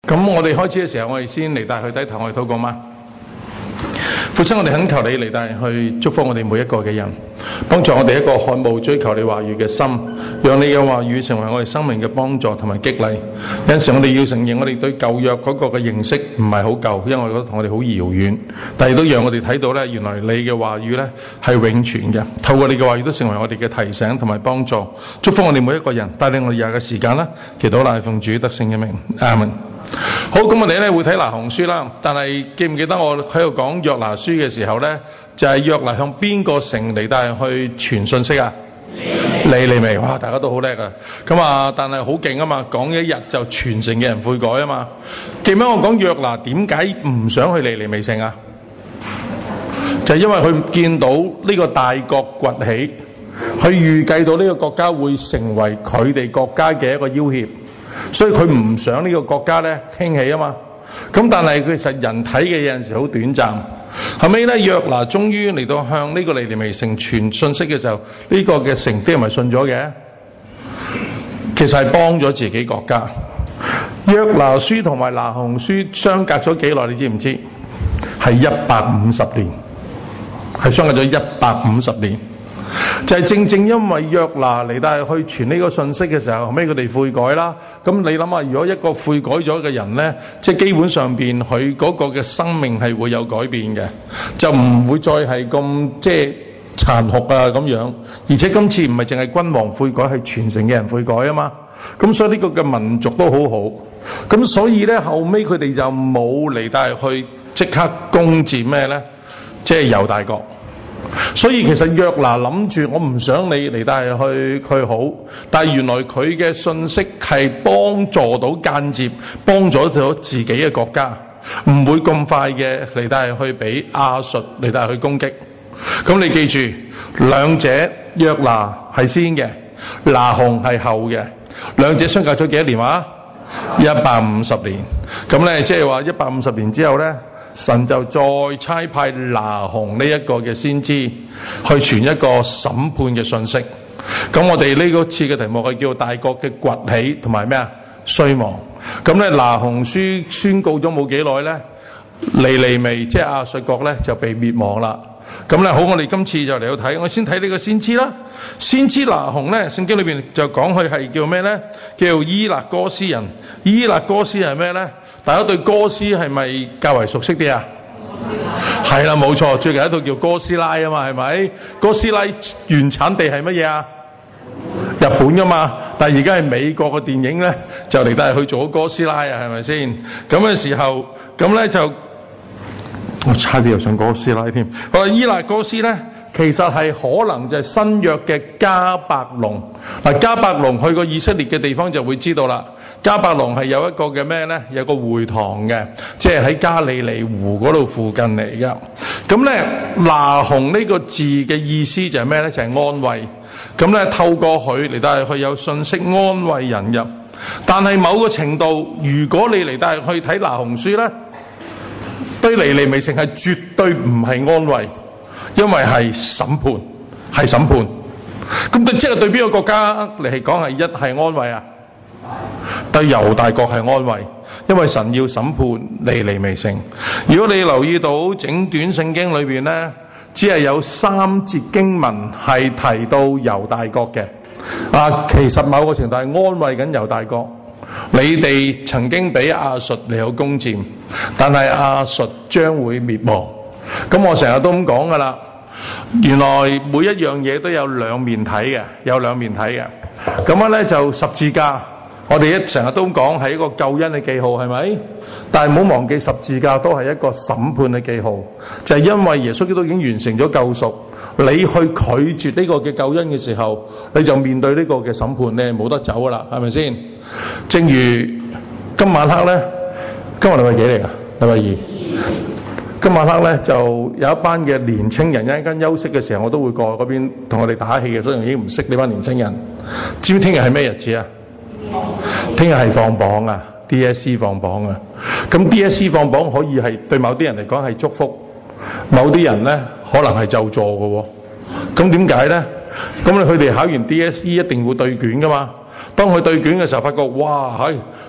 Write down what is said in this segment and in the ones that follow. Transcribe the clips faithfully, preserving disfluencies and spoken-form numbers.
咁我哋開始嘅時候，我哋先嚟帶去低頭，我哋禱告嗎？父親，我哋懇求你嚟帶去祝福我哋每一個嘅人，幫助我哋一個渴慕追求你話語嘅心，讓你嘅話語成為我哋生命嘅幫助同埋激勵。有陣時我哋要承認，我哋對舊約嗰個嘅認識唔係好夠，因為我覺得同我哋好遙遠。但係都讓我哋睇到呢，原來你嘅話語呢係永存嘅。透過你嘅話語都成為我哋嘅提醒同埋幫助，祝福我哋每一個人，帶領我哋廿個時間啦。祈禱乃奉主得勝嘅名，阿門。好，咁我哋咧會睇拿鴻書啦，但係記唔記得我喺度講約拿書嘅時候呢，就係、是、約拿向邊個城嚟帶去傳信息啊？尼尼微，哇，大家都好叻啊！咁啊，但係好勁啊嘛，講一日就全城嘅人悔改啊嘛。記唔記得我講約拿點解唔想去尼尼微城啊？就係、是、因為佢見到呢個大國崛起，佢預計到呢個國家會成為佢哋國家嘅一個要挾。所以佢唔想呢個國家咧興起啊嘛，咁但係其實人睇嘅有陣時好短暫。後尾咧約拿終於嚟到向呢個尼尼微城傳信息嘅時候，呢、這個嘅城啲人咪信咗嘅，其實係幫咗自己國家。約拿書同埋拿鴻書相隔咗幾耐？你知唔知？係一百五十年，係相隔咗一百五十年。就係正正因為約拿嚟帶去傳呢個信息嘅時候，後尾佢哋悔改啦。咁你諗下，如果一個悔改咗嘅人呢，即係基本上邊佢嗰個嘅生命係會有改變嘅，就唔會再係咁即係殘酷啊咁樣。而且今次唔係淨係君王悔改，係全城嘅人悔改啊嘛。咁所以呢個嘅民族都好好。咁所以呢，後尾佢哋就冇嚟帶去即刻攻佔咩呢？即係猶大國。所以其實約拿諗住，我唔想你嚟帶去佢好，但係原來佢嘅信息係幫助到間接幫助咗自己嘅國家，唔會咁快嘅嚟帶去俾亞述嚟帶去攻擊。咁你記住，兩者約拿係先嘅，拿鴻係後嘅，兩者相隔咗幾多年話？一百五十年。咁咧即係話一百五十年之後咧，神就再差派拿鴻呢一個嘅先知去傳一個審判嘅信息。咁我哋呢個次嘅題目係叫大國嘅崛起同埋咩啊？衰亡。咁咧拿鴻書宣告咗冇幾耐咧，尼尼微即係亞述國咧就被滅亡啦。咁咧好，我哋今次就嚟到睇，我先睇呢個先知啦。先知拿鴻咧，聖經裏邊就講佢係叫咩咧？叫伊勒哥斯人。伊勒哥斯係咩咧？大家對哥斯係咪較為熟悉啲啊？係啦，冇錯，最近一套叫哥斯拉啊嘛，係咪？哥斯拉原產地係乜嘢啊？日本噶嘛，但係而家係美國嘅電影咧，就嚟帶去做咗哥斯拉啊，係咪先？咁嘅時候，咁咧就我差啲又上哥斯拉添。我話伊勒哥斯咧，其實係可能就係新約嘅迦百農。嗱，迦百農去過以色列嘅地方就會知道啦。迦百農係有一個嘅咩咧？有個會堂嘅，即係喺加利利湖嗰度附近嚟嘅。咁咧，拿鴻呢個字嘅意思就係咩咧？就係、是、安慰。咁咧，透過佢嚟帶佢有信息安慰人入。但係某個程度，如果你嚟帶去睇拿鴻書咧，對尼尼微城係絕對唔係安慰，因為係審判，係審判。咁對即係對邊個國家嚟講係一係安慰啊？對猶大國係安慰，因為神要審判尼尼微城。如果你留意到整段聖經裏邊呢，只係有三節經文係提到猶大國嘅。啊，其實某個程度係安慰緊猶大國，你哋曾經俾亞述嚟有攻佔，但係亞述將會滅亡。咁我成日都咁講噶啦，原來每一樣嘢都有兩面睇嘅，有兩面睇嘅。咁樣咧就十字架。我哋一成日都講係一個救恩嘅記號，係咪？但係唔好忘記十字架都係一個審判嘅記號，就係因為耶穌基督已經完成咗救贖，你去拒絕呢個嘅救恩嘅時候，你就面對呢個嘅審判，你係冇得走噶啦，係咪先？正如今晚黑咧，今日禮拜幾嚟㗎？禮拜二。今晚黑咧就有一班嘅年青人，一陣間休息嘅時候，我都會過去嗰邊同我哋打氣嘅，所以我已經唔識呢班年青人。知唔知聽日係咩日子啊？聽日係放榜啊 ，D S C 放榜啊。咁 D S C 放榜可以係對某啲人嚟講係祝福，某啲人咧可能係咒詛嘅。咁點解咧？咁你佢哋考完 D S C 一定會對卷噶嘛？當佢對卷嘅時候，發覺哇，係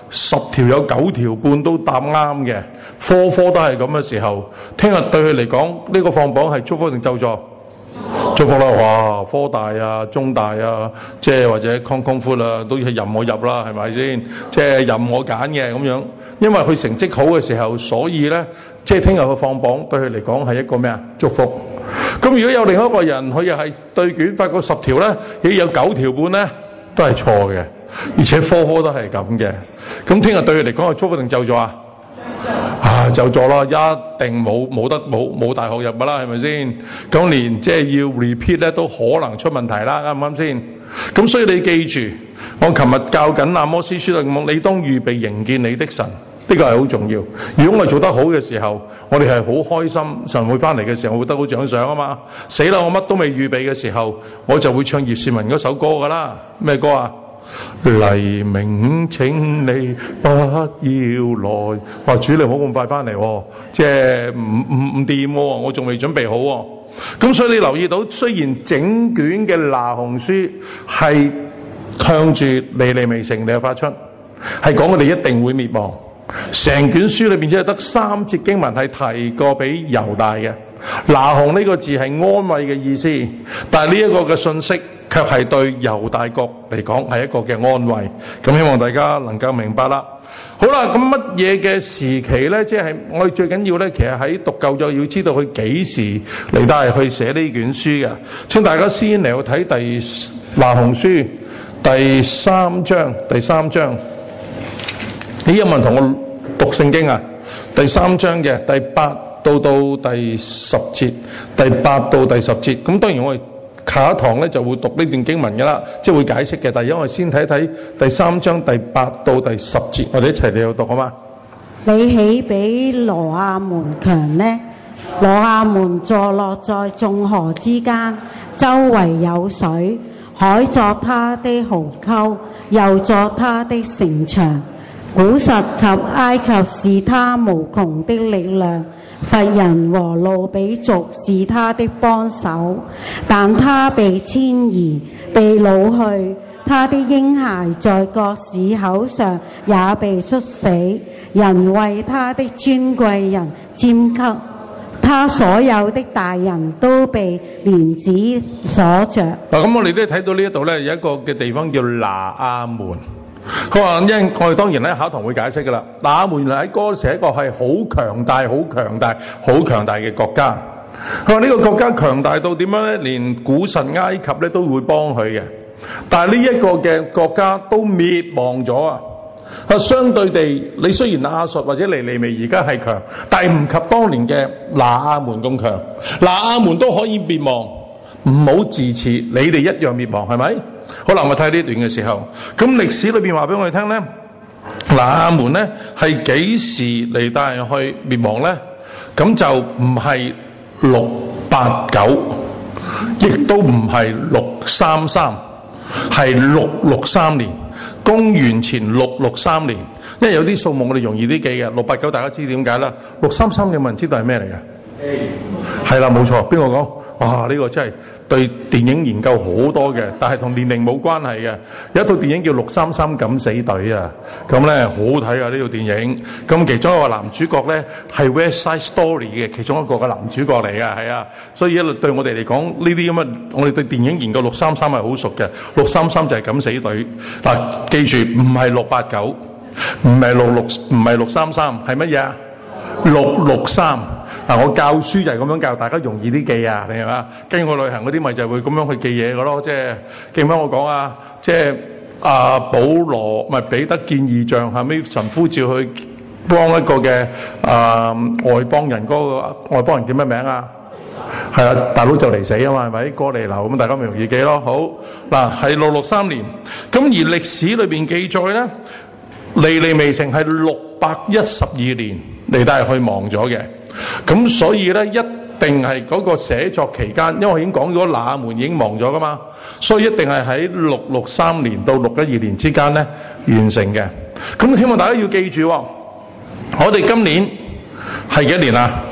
十條有九條半都答啱嘅，科科都係咁嘅時候，聽日對佢嚟講呢個放榜係祝福定咒詛？祝福啦！哇，科大啊、中大啊，即係或者康康闊啦，都係任我入啦，係咪先？即係任我揀嘅咁樣，因為佢成績好嘅時候，所以咧，即係聽日佢放榜對佢嚟講係一個咩啊？祝福。咁如果有另一個人，佢又係對卷發覺十條咧，已有九條半咧都係錯嘅，而且科科都係咁嘅。咁聽日對佢嚟講係祝福定咒詛啊？啊，就咗啦，一定冇冇得冇冇大學入噶啦，係咪先？咁連即係要 repeat 咧，都可能出問題啦，啱唔啱先？咁所以你記住，我琴日教緊阿摩司書啦，咁你當預備迎見你的神，呢個係好重要。如果我做得好嘅時候，我哋係好開心，神會翻嚟嘅時候，我會得到獎賞啊嘛。死啦，我乜都未預備嘅時候，我就會唱葉倩文嗰首歌噶啦。咩歌啊？黎明請你不要來，話主你唔好咁快翻嚟，即係唔唔唔掂喎，我仲未準備好喎。咁所以你留意到，雖然整卷嘅那鴻書係向住尼尼微城嚟發出，係講我哋一定會滅亡。成卷書裏邊只係得三節經文係提過俾猶大嘅。那鴻呢個字係安慰嘅意思，但係呢一個嘅信息卻係對猶大國嚟講係一個嘅安慰。咁希望大家能夠明白啦。好啦，咁乜嘢嘅時期呢？即係我哋最緊要呢，其實喺讀舊約要知道佢幾時嚟到係去寫呢卷書嘅。請大家先嚟去睇第那鴻書第三章，第三章。咦，有冇人同我讀聖經啊？第三章嘅第八到到第十節，第八到第十節。咁當然我哋下一堂咧就會讀呢段經文㗎啦，即係會解釋嘅。但係因為先睇睇第三章第八到第十節，我哋一齊嚟去讀好嗎？ 你豈比羅亞門強呢？羅亞門坐落在眾河之間，周圍有水，海作他的壕溝，又作他的城牆。古實及埃及是他無窮的力量，弗人和路比族是他的幫手，但他被遷移，被擄去，他的嬰孩在各市口上也被摔死，人為他的尊貴人拈鬮，他所有的大人都被鏈子鎖着。 嗱，咁我哋都睇到呢一度咧，有一個嘅地方叫拿亞門。佢話，因為我哋當然咧考堂會解釋噶啦。那亞門原來喺嗰時係一個係好強大、好強大、好強大嘅國家。佢話呢個國家強大到點樣咧？連古實埃及咧都會幫佢嘅。但係呢一個嘅國家都滅亡咗啊！啊，相對地，你雖然亞述或者尼尼微而家係強，但係唔及當年嘅那亞門咁強。那亞門都可以滅亡，唔好自恃，你哋一樣滅亡，係咪？好啦，我睇呢段嘅時候，咁歷史裏邊話俾我哋聽咧，那亞門咧係幾時嚟帶人去滅亡咧？咁就唔係六八九，亦都唔係六三三，係六六三年，公元前六六三年。因為有啲數目我哋容易啲記嘅，六八九大家知點解啦？六三三有冇人知道係咩嚟嘅？係啦，冇錯，邊個講？哇！呢個真係對電影研究好多嘅，但係同年齡冇關係嘅。有一套電影叫《六三三敢死隊》啊，咁咧好好睇啊呢套電影。咁其中一個男主角咧係《West Side Story》嘅其中一個嘅男主角嚟嘅，係啊。所以一路對我哋嚟講呢啲咁嘅，我哋對電影研究六三三係好熟嘅。六三三就係敢死隊嗱，記住唔係六八九，唔係六六，唔係六三三，係乜嘢啊？六六三。嗱，我教書就係咁樣教，大家容易啲記啊，你係嘛？跟我旅行嗰啲咪就係會咁樣去記嘢嘅咯，即係記唔記得我講啊？即係阿保羅咪彼得見異象，後尾神呼召去幫一個嘅啊外邦人，嗰個外邦人叫咩名啊？係啊，大佬就嚟死啊嘛，係咪？哥尼流咁，大家咪容易記咯。好嗱，係六六三年，咁而歷史裏邊記載咧，尼尼微城係六百一十二年嚟帶去亡咗嘅。咁所以咧，一定係嗰個寫作期間，因為我已經講咗那門已經亡咗噶嘛，所以一定係喺六六三年到六一二年之間咧完成嘅。咁希望大家要記住，我哋今年係幾多年啊？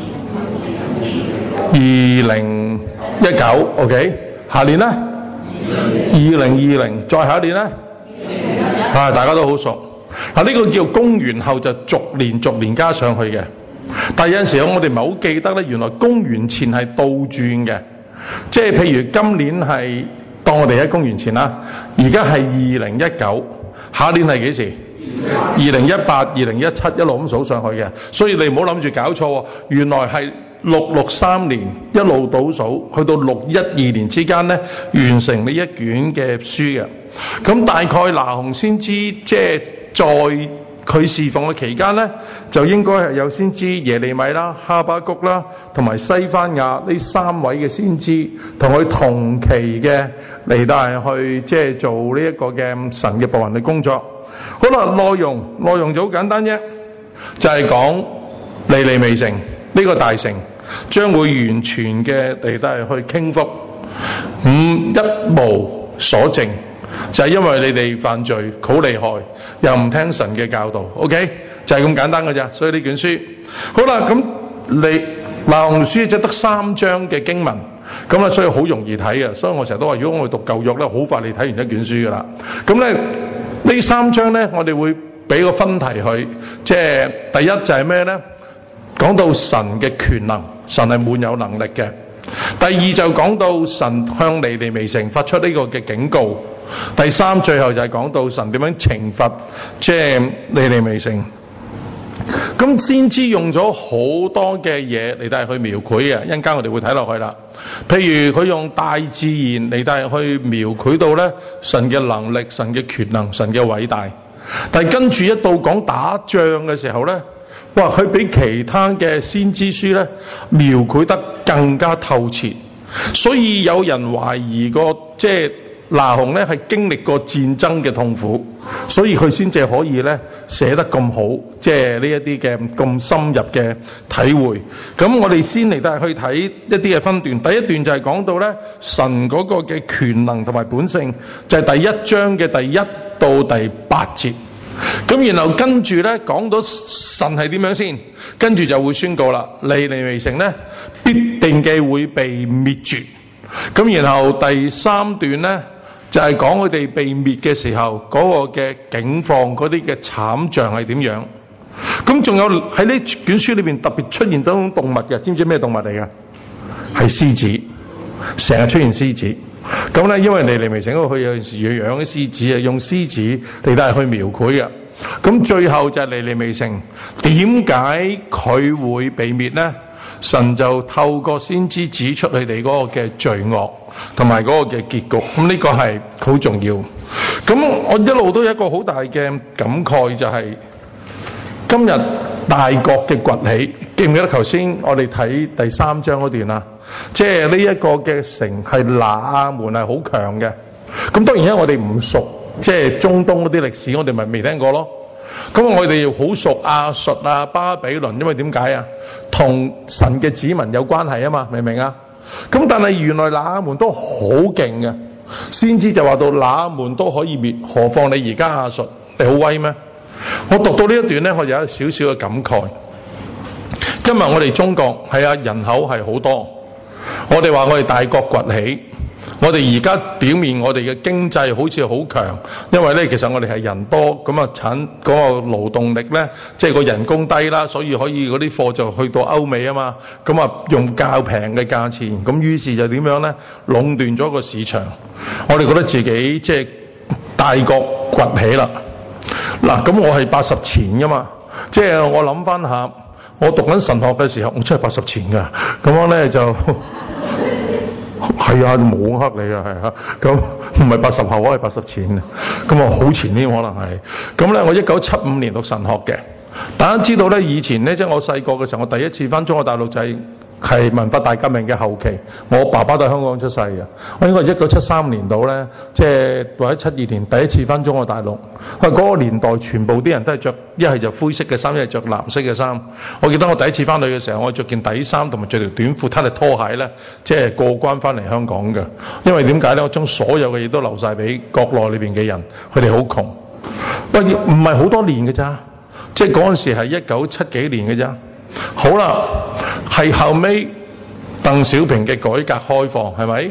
二零一九 OK， 下年咧二零二零，再下一年咧啊，大家都好熟。 嗱，呢個叫公元後就逐年逐年加上去嘅。但係有陣時候我哋唔係好記得咧，原來公元前係倒轉嘅，即係譬如今年係當我哋喺公元前啦，而家係二零一九，下年係幾時？二零一八、二零一七一路咁數上去嘅，所以你唔好諗住搞錯喎，原來係六六三年一路倒數，去到六一二年之間咧完成呢一卷嘅書嘅。咁大概那鴻先知即係在佢侍奉嘅期間咧，就應該係有先知耶利米啦、哈巴谷啦，同埋西番雅呢三位嘅先知，同佢同期嘅嚟到係去即係做呢一個嘅神嘅僕人嘅工作。好啦，內容內容就好簡單啫，就係講尼尼微城呢個大城將會完全嘅嚟到係去傾覆，唔一無所剩。就係因為你哋犯罪好厲害，又唔聽神嘅教導 ，OK， 就係咁簡單嘅咋。所以呢卷書好啦，咁你那鴻書就得三章嘅經文，咁啊所以好容易睇嘅。所以我成日都話，如果我哋讀舊約咧，好快你睇完一卷書噶啦。咁咧呢三章咧，我哋會俾個分題佢，即係第一就係咩咧？講到神嘅權能，神係滿有能力嘅。第二就講到神向尼尼微城發出呢個嘅警告。第三最後就係講到神點樣懲罰即係尼尼微城。咁先知用咗好多嘅嘢嚟帶去描繪嘅，一陣間我哋會睇落去啦。譬如佢用大自然嚟帶去描繪到咧神嘅能力、神嘅權能、神嘅偉大。但係跟住一到講打仗嘅時候咧，哇！佢比其他嘅先知書咧描繪得更加透徹，所以有人懷疑過即係那鴻咧係經歷過戰爭嘅痛苦，所以佢先至可以咧寫得咁好，即係呢一啲嘅咁深入嘅體會。咁我哋先嚟都係去睇一啲嘅分段。第一段就係講到咧神嗰個嘅權能同埋本性，就係第一章嘅第一到第八節。咁然後跟住咧講到神係點樣先，跟住就會宣告啦，尼尼微城咧必定嘅會被滅絕。咁然後第三段咧就係講佢哋被滅嘅時候嗰個嘅境況，嗰啲嘅慘象係點樣。咁仲有喺呢卷書裏邊特別出現到種動物嘅，知唔知咩動物嚟嘅？係獅子，成日出現獅子。咁咧，因為尼尼微城嗰度佢有陣時要養啲獅子啊，用獅子嚟到係去描繪嘅。咁最後就係尼尼微城點解佢會被滅呢？神就透過先知指出佢哋嗰個嘅罪惡同埋嗰個嘅結局。咁呢個係好重要。咁我一路都有一個好大嘅感慨，就係今日大國嘅崛起。記唔記得頭先我哋睇第三章嗰段啊？即係呢一個嘅城係那亞門係好強嘅。咁當然咧，我哋唔熟即係中東嗰啲歷史，我哋咪未聽過咯。咁我哋好熟亞述啊、巴比倫，因為點解啊？同神嘅子民有關係啊嘛，明唔明啊？咁但係原來那亞門都好勁嘅，先知就話到那亞門都可以滅，何況你而家亞述，你好威咩？我讀到呢一段咧，我有少少嘅感慨。今日我哋中國係啊，人口係好多，我哋話我哋大國崛起，我哋而家表面我哋嘅經濟好似好強，因為咧其實我哋係人多，咁啊產嗰個勞動力咧，即係個人工低啦，所以可以嗰啲貨就去到歐美啊嘛，咁啊用較平嘅價錢，咁於是就點樣咧壟斷咗個市場，我哋覺得自己即係大國崛起啦。嗱，咁我係八十前噶嘛，即係我諗翻下。我讀緊神學嘅時候，我真係八十前㗎，咁樣咧就係啊，冇黑你啊，係啊，咁唔係八十後，我係八十前嘅，咁啊好前啲可能係。咁咧，我一九七五年讀神學嘅，大家知道咧，以前咧即係我細個嘅時候，我第一次返中國大陸就係、是。係文化大革命嘅後期，我爸爸都喺香港出世嘅。我應該係一九七三年度咧，即係或者七二年第一次翻中國大陸。佢嗰個年代全部啲人都係着一係就灰色嘅衫，一係着藍色嘅衫。我記得我第一次翻去嘅時候，我着件底衫同埋着條短褲，攤嚟拖鞋咧，即係過關翻嚟香港嘅。因為點解咧？我將所有嘅嘢都留晒俾國內裏邊嘅人，佢哋好窮。喂，唔係好多年嘅咋？即係嗰陣時係一九七幾年嘅咋？好啦，係後尾鄧小平嘅改革開放，係咪？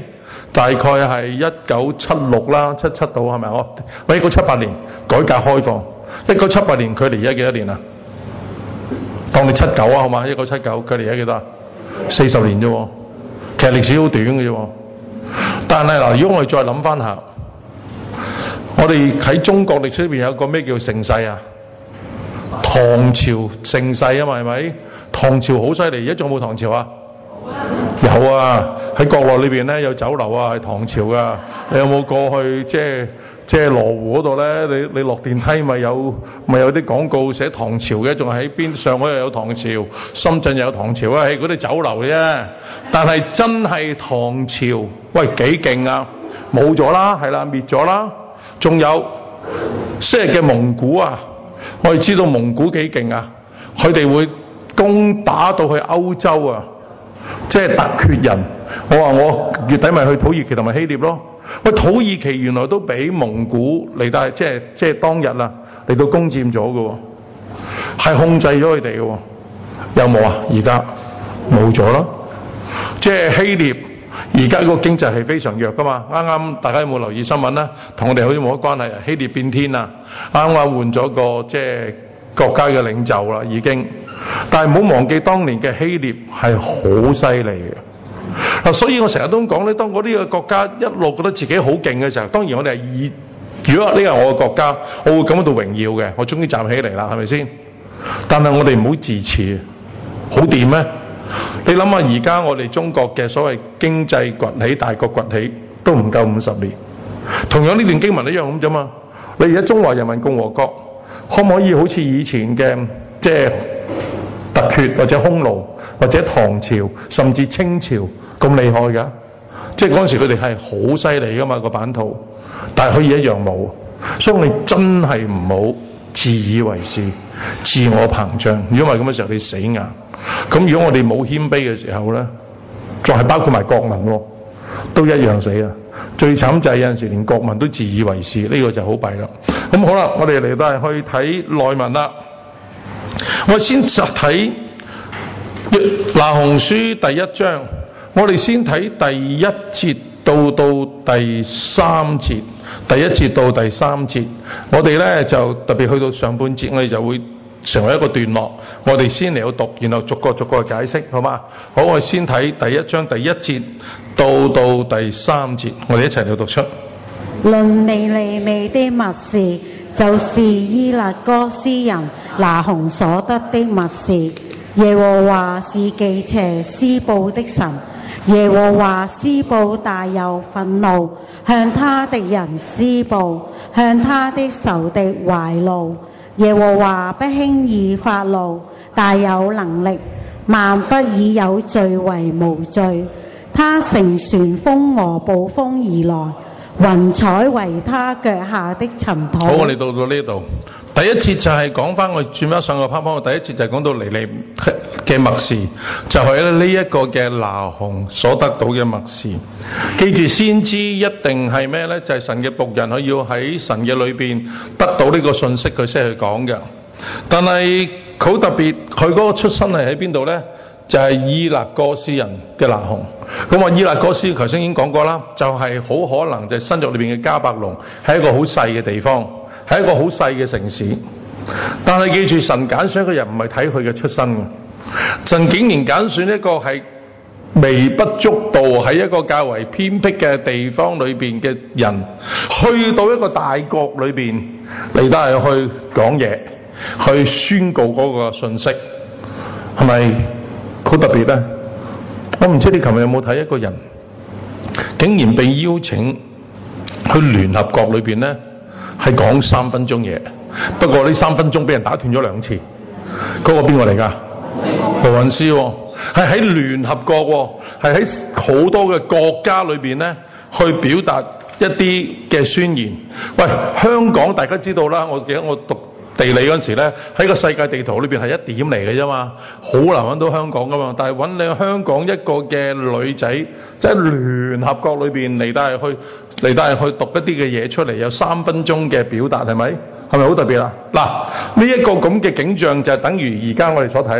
大概係一九七六啦，七七到係咪？我我一九七八年改革開放，一九七八年距離而家幾多年啊？當你七九啊，好嘛？一九七九距離而家幾多啊？四十年啫喎，其實歷史好短嘅啫喎。但係嗱，如果我哋再諗翻下，我哋喺中國歷史裏邊有個咩叫盛世啊？唐朝盛世啊嘛，係咪？唐朝好犀利，而家仲有冇唐朝啊？有啊，喺國內裏邊咧有酒樓啊，係唐朝噶。你有冇過去即係即係羅湖嗰度咧？你你落電梯咪有咪有啲廣告寫唐朝嘅，仲係喺邊？上海又有唐朝，深圳又有唐朝啊！係嗰啲酒樓嘅啫。但係真係唐朝，喂幾勁啊！冇咗啦，係啦，滅咗啦。仲有昔日嘅蒙古啊，我哋知道蒙古幾勁啊！佢哋會攻打到去歐洲啊！即係突厥人，我話我月底咪去土耳其同埋希臘咯。喂，土耳其原來都俾蒙古嚟到，即係即係當日啊嚟到攻佔咗嘅，係控制咗佢哋嘅。有冇啊？而家冇咗啦。即係希臘而家個經濟係非常弱噶嘛。啱啱大家有冇留意新聞咧？同我哋好似冇乜關係。希臘變天啊！啱啱換咗個即係國家嘅領袖啦，已經。但係唔好忘記當年嘅希臘係好犀利嘅嗱，所以我成日都講咧，當我呢個國家一路覺得自己好勁嘅時候，當然我哋係以如果呢個係我嘅國家，我會感到榮耀嘅，我終於站起嚟啦，係咪先？但係我哋唔好自恃，好掂咩？你諗下而家我哋中國嘅所謂經濟崛起、大國崛起都唔夠五十年，同樣呢段經文一樣咁啫嘛。你而家中華人民共和國可唔可以好似以前嘅即係突厥或者匈奴或者唐朝甚至清朝咁厲害㗎？即係嗰陣時佢哋係好犀利㗎嘛個版圖，但係可以一樣冇。所以我哋真係唔好自以為是、自我膨脹。如果唔係咁嘅時候，你死硬。咁如果我哋冇謙卑嘅時候咧，仲係包括埋國民喎，都一樣死啊！最慘就係有陣時連國民都自以為是，呢、這個就好弊啦。咁好啦，我哋嚟到係去睇內文啦。我先睇那鴻書第一章，我哋先睇第一節到到第三節，第一節到第三節，我哋咧就特別去到上半節，我哋就會成為一個段落，我哋先嚟到讀，然後逐個逐個解釋，好嘛？好，我哋先睇第一章第一節到到第三節，我哋一齊嚟讀出。 論尼尼微的默示，就是伊勒哥斯人那鴻所得的默示。耶和華是忌邪施報的神，耶和華施報大有憤怒，向他敵人施報，向他的仇敵懷怒。耶和華不輕易發怒，大有能力，萬不以有罪為無罪。他乘旋風和暴風而來，雲彩為他腳下的塵土。 好，我哋到到呢度，第一節就係講翻我轉翻上個 PowerPoint，第一節就係講到尼尼嘅默示，就係呢一個嘅那鴻所得到嘅默示。記住，先知一定係咩呢？就係、是、神嘅僕人，佢要喺神嘅裏邊得到呢個信息，佢先去講嘅。但係佢好特別，佢嗰個出身係喺邊度呢？就係、是、伊勒哥斯人嘅那鴻。咁我伊勒哥斯頭先已經講過啦，就係、是、好可能就係新約裏邊嘅迦百農，係一個好細嘅地方，係一個好細嘅城市。但係記住，神揀選一個人唔係睇佢嘅出身嘅，神竟然揀選一個係微不足道喺一個較為偏僻嘅地方裏邊嘅人，去到一個大國裏邊嚟得係去講嘢，去宣告嗰個信息，係咪好特別呢？我唔知你琴日有冇睇一個人竟然被邀請去聯合國裏邊呢，係講三分鐘嘢。不過呢三分鐘俾人打斷咗兩次。嗰、那個邊個嚟㗎？何韻詩喎，係喺聯合國喎，係喺好多嘅國家裏邊呢，去表達一啲嘅宣言。喂，香港大家知道啦，我記得我讀地理嗰陣時咧，喺個世界地圖裏邊係一點嚟嘅啫嘛，好難揾到香港噶嘛。但係揾你香港一個嘅女仔，即係聯合國裏邊嚟到係去嚟到係去讀一啲嘅嘢出嚟，有三分鐘嘅表達，係咪？係咪好特別啊？嗱，呢一個咁嘅景象就係等於而家我哋所睇啦。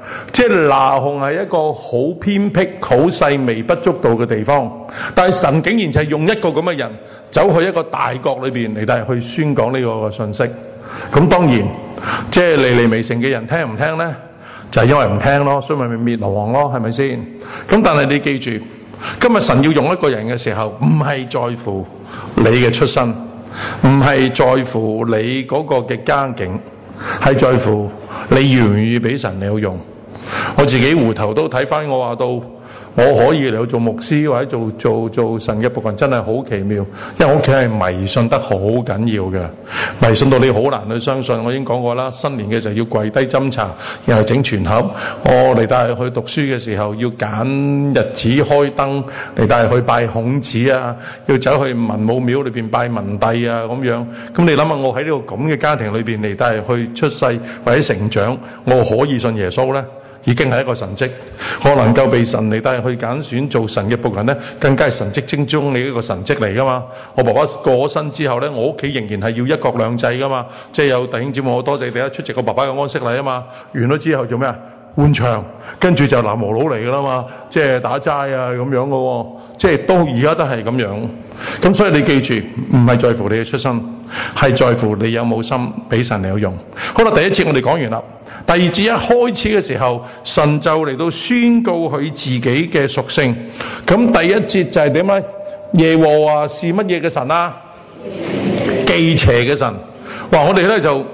即係拿鴻係一個好偏僻、好細微不足道嘅地方，但係神竟然就係用一個咁嘅人走去一個大國裏邊嚟，但係去宣講呢個嘅信息。咁當然，即係尼尼微城嘅人聽唔聽呢？就係因為唔聽咯，所以咪滅亡咯，係咪先？咁但係你記住，今日神要用一個人嘅時候，唔係在乎你嘅出身，唔係在乎你嗰個嘅家境，係在乎你願唔願意俾神嚟用。我自己回頭都睇翻，我話到我可以嚟到做牧師或者做做做神嘅僕人，真係好奇妙。因為我屋企係迷信得好緊要嘅，迷信到你好難去相信。我已經講過啦，新年嘅時候要跪低斟茶，然後整全盒。我嚟帶佢去讀書嘅時候要揀日子開燈，嚟帶佢去拜孔子啊，要走去文武廟裏邊拜文帝啊咁樣。咁你諗下，我喺呢個咁嘅家庭裏邊嚟帶去出世或者成長，我可以信耶穌呢？已經係一個神蹟。我能夠被神嚟帶去揀選做神嘅僕人呢，更加係神蹟之中嘅一個神蹟嚟噶嘛。我爸爸過咗身之後呢，我屋企仍然係要一國兩制噶嘛，即係有弟兄姊妹，我多謝你哋出席我爸爸嘅安息禮啊嘛。完咗之後做咩啊？換場，跟住就南無佬嚟噶啦嘛，即係打齋啊咁樣噶喎，即係都而家都係咁樣。咁所以你記住，唔係在乎你嘅出身，係在乎你有冇心俾神嚟用。好啦，第一節我哋講完啦。第二節一開始嘅時候，神就嚟到宣告佢自己嘅屬性。咁第一節就係點咧？耶和華是乜嘢嘅神啊？忌邪嘅神。哇！我哋咧就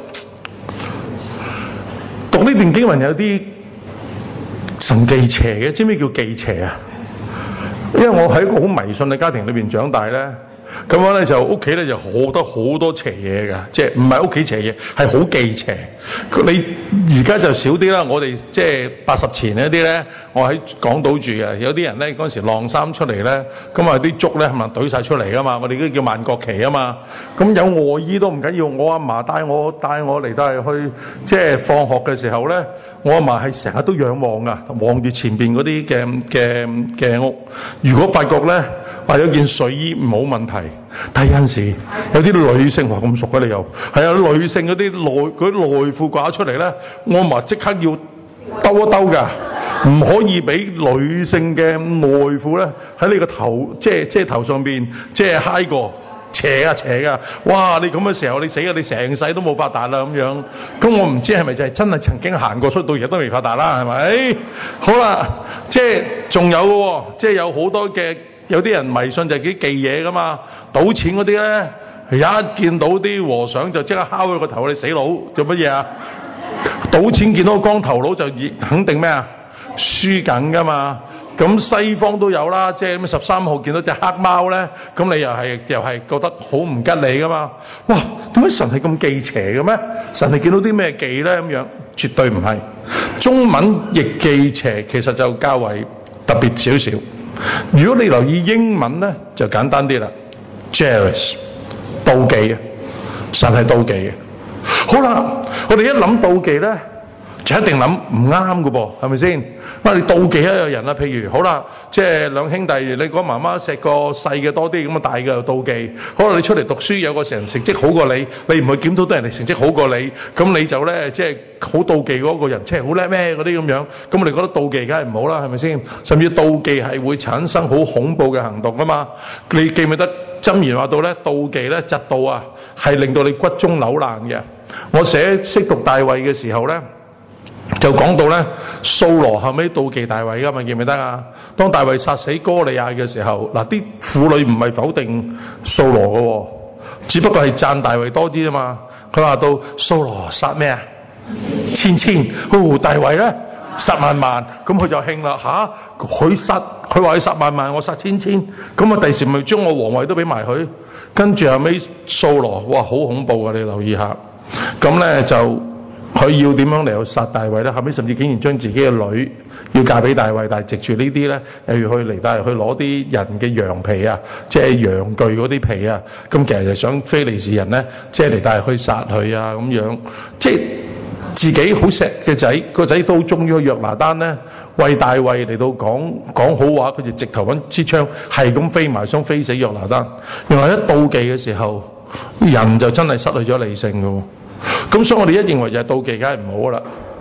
讀呢段經文有啲神忌邪嘅，知唔知叫忌邪啊？因為我喺一個好迷信嘅家庭裏邊長大咧。咁樣咧就屋企咧就好多好多邪嘢㗎，即係唔係屋企邪嘢，係好忌邪。你而家就少啲啦，我哋即係八十前嗰啲咧，我喺港島住嘅，有啲人咧嗰陣時晾衫出嚟咧，咁啊啲竹咧係咪懟晒出嚟㗎嘛？我哋嗰啲叫萬國旗啊嘛。咁有外衣都唔緊要，我阿嫲帶我帶我嚟帶去，即係放學嘅時候咧，我阿嫲係成日都仰望㗎，望住前邊嗰啲嘅嘅嘅屋。如果發覺咧話有件睡衣冇問題，但係有陣時有啲女性話咁熟嘅你又係啊，女性嗰啲內嗰啲內褲掛出嚟咧，我阿嫲即刻要兜一兜㗎，唔可以俾女性嘅內褲咧喺你個頭，即係即係頭上邊即係揩過，邪啊邪啊！哇！你咁嘅時候你死啊！你成世都冇發達啦咁樣。咁我唔知係咪就係真係曾經行過出到而家都未發達啦，係咪？好啦，即係仲有嘅喎，即係有好多嘅。有啲人迷信就係幾忌嘢噶嘛，賭錢嗰啲咧，一見到啲和尚就即刻敲佢個頭，你死佬做乜嘢啊？賭錢見到個光頭佬就肯定咩啊？輸緊噶嘛。咁西方都有啦，即係十三號見到隻黑貓咧，咁你又係又係覺得好唔吉利噶嘛？哇！點解神係咁忌邪嘅咩？神係見到啲咩忌咧咁樣？絕對唔係。中文譯忌邪其實就較為特別少少。如果你留意英文咧，就簡單啲啦 ，jealous 妒忌啊，神係妒忌嘅。好啦，我哋一諗妒忌咧，就一定諗唔啱嘅噃，係咪先？因為你妒忌一個人啦，譬如好啦，即係兩兄弟，你講媽媽錫個細嘅多啲，咁啊大嘅又妒忌。可能你出嚟讀書有個成人成績好過你，你唔去檢討到人哋成績好過你，咁你就咧即係好妒忌嗰個人，即係好叻咩嗰啲咁樣。咁我哋覺得妒忌梗係唔好啦，係咪先？甚至妒忌係會產生好恐怖嘅行動啊嘛。你記唔記得箴言話到咧，妒忌咧嫉妒啊，係令到你骨中扭爛嘅。我寫識讀大衛嘅時候咧，就講到咧，掃羅後尾妒忌大衛噶嘛，記唔記得啊？當大衛殺死哥利亞嘅時候，嗱啲婦女唔係否定掃羅嘅喎，只不過係讚大衛多啲啊嘛。佢話到掃羅殺咩啊？千千，哦大衛咧殺萬萬，咁佢就興啦吓，佢殺佢話佢殺萬萬，我殺千千，咁啊第時咪將我皇位都俾埋佢。跟住後尾掃羅，哇好恐怖啊！你留意下，咁咧就。佢要點樣嚟去殺大衛咧？後尾甚至竟然將自己嘅女要嫁俾大衛，但係藉住呢啲咧，又要去嚟帶去攞啲人嘅羊皮啊，即係羊具嗰啲皮啊。咁其實就想非利士人咧，即係嚟帶去殺佢啊咁樣。即係自己好錫嘅仔，個仔都中咗約拿單咧，為大衛嚟到講講好話，佢就直頭揾支槍係咁飛埋，想飛死約拿單。原來一妒忌嘅時候，人就真係失去咗理性㗎喎。咁所以我哋一認為就係妒忌，梗係唔好啦。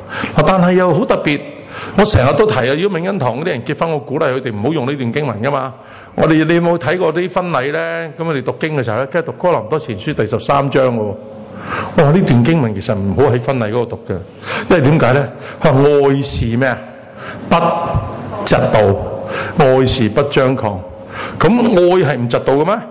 嗱，但係又好特別，我成日都提啊，如果永恩堂嗰啲人結婚，我鼓勵佢哋唔好用呢段經文噶嘛。我哋你有冇睇過啲婚禮咧？咁我哋讀經嘅時候咧，跟住讀哥林多前書第十三章嘅喎。哇！呢段經文其實唔好喺婚禮嗰度讀嘅，因為點解咧？佢話愛是咩啊？不嫉妒，愛是不張狂。咁愛係唔嫉妒嘅咩？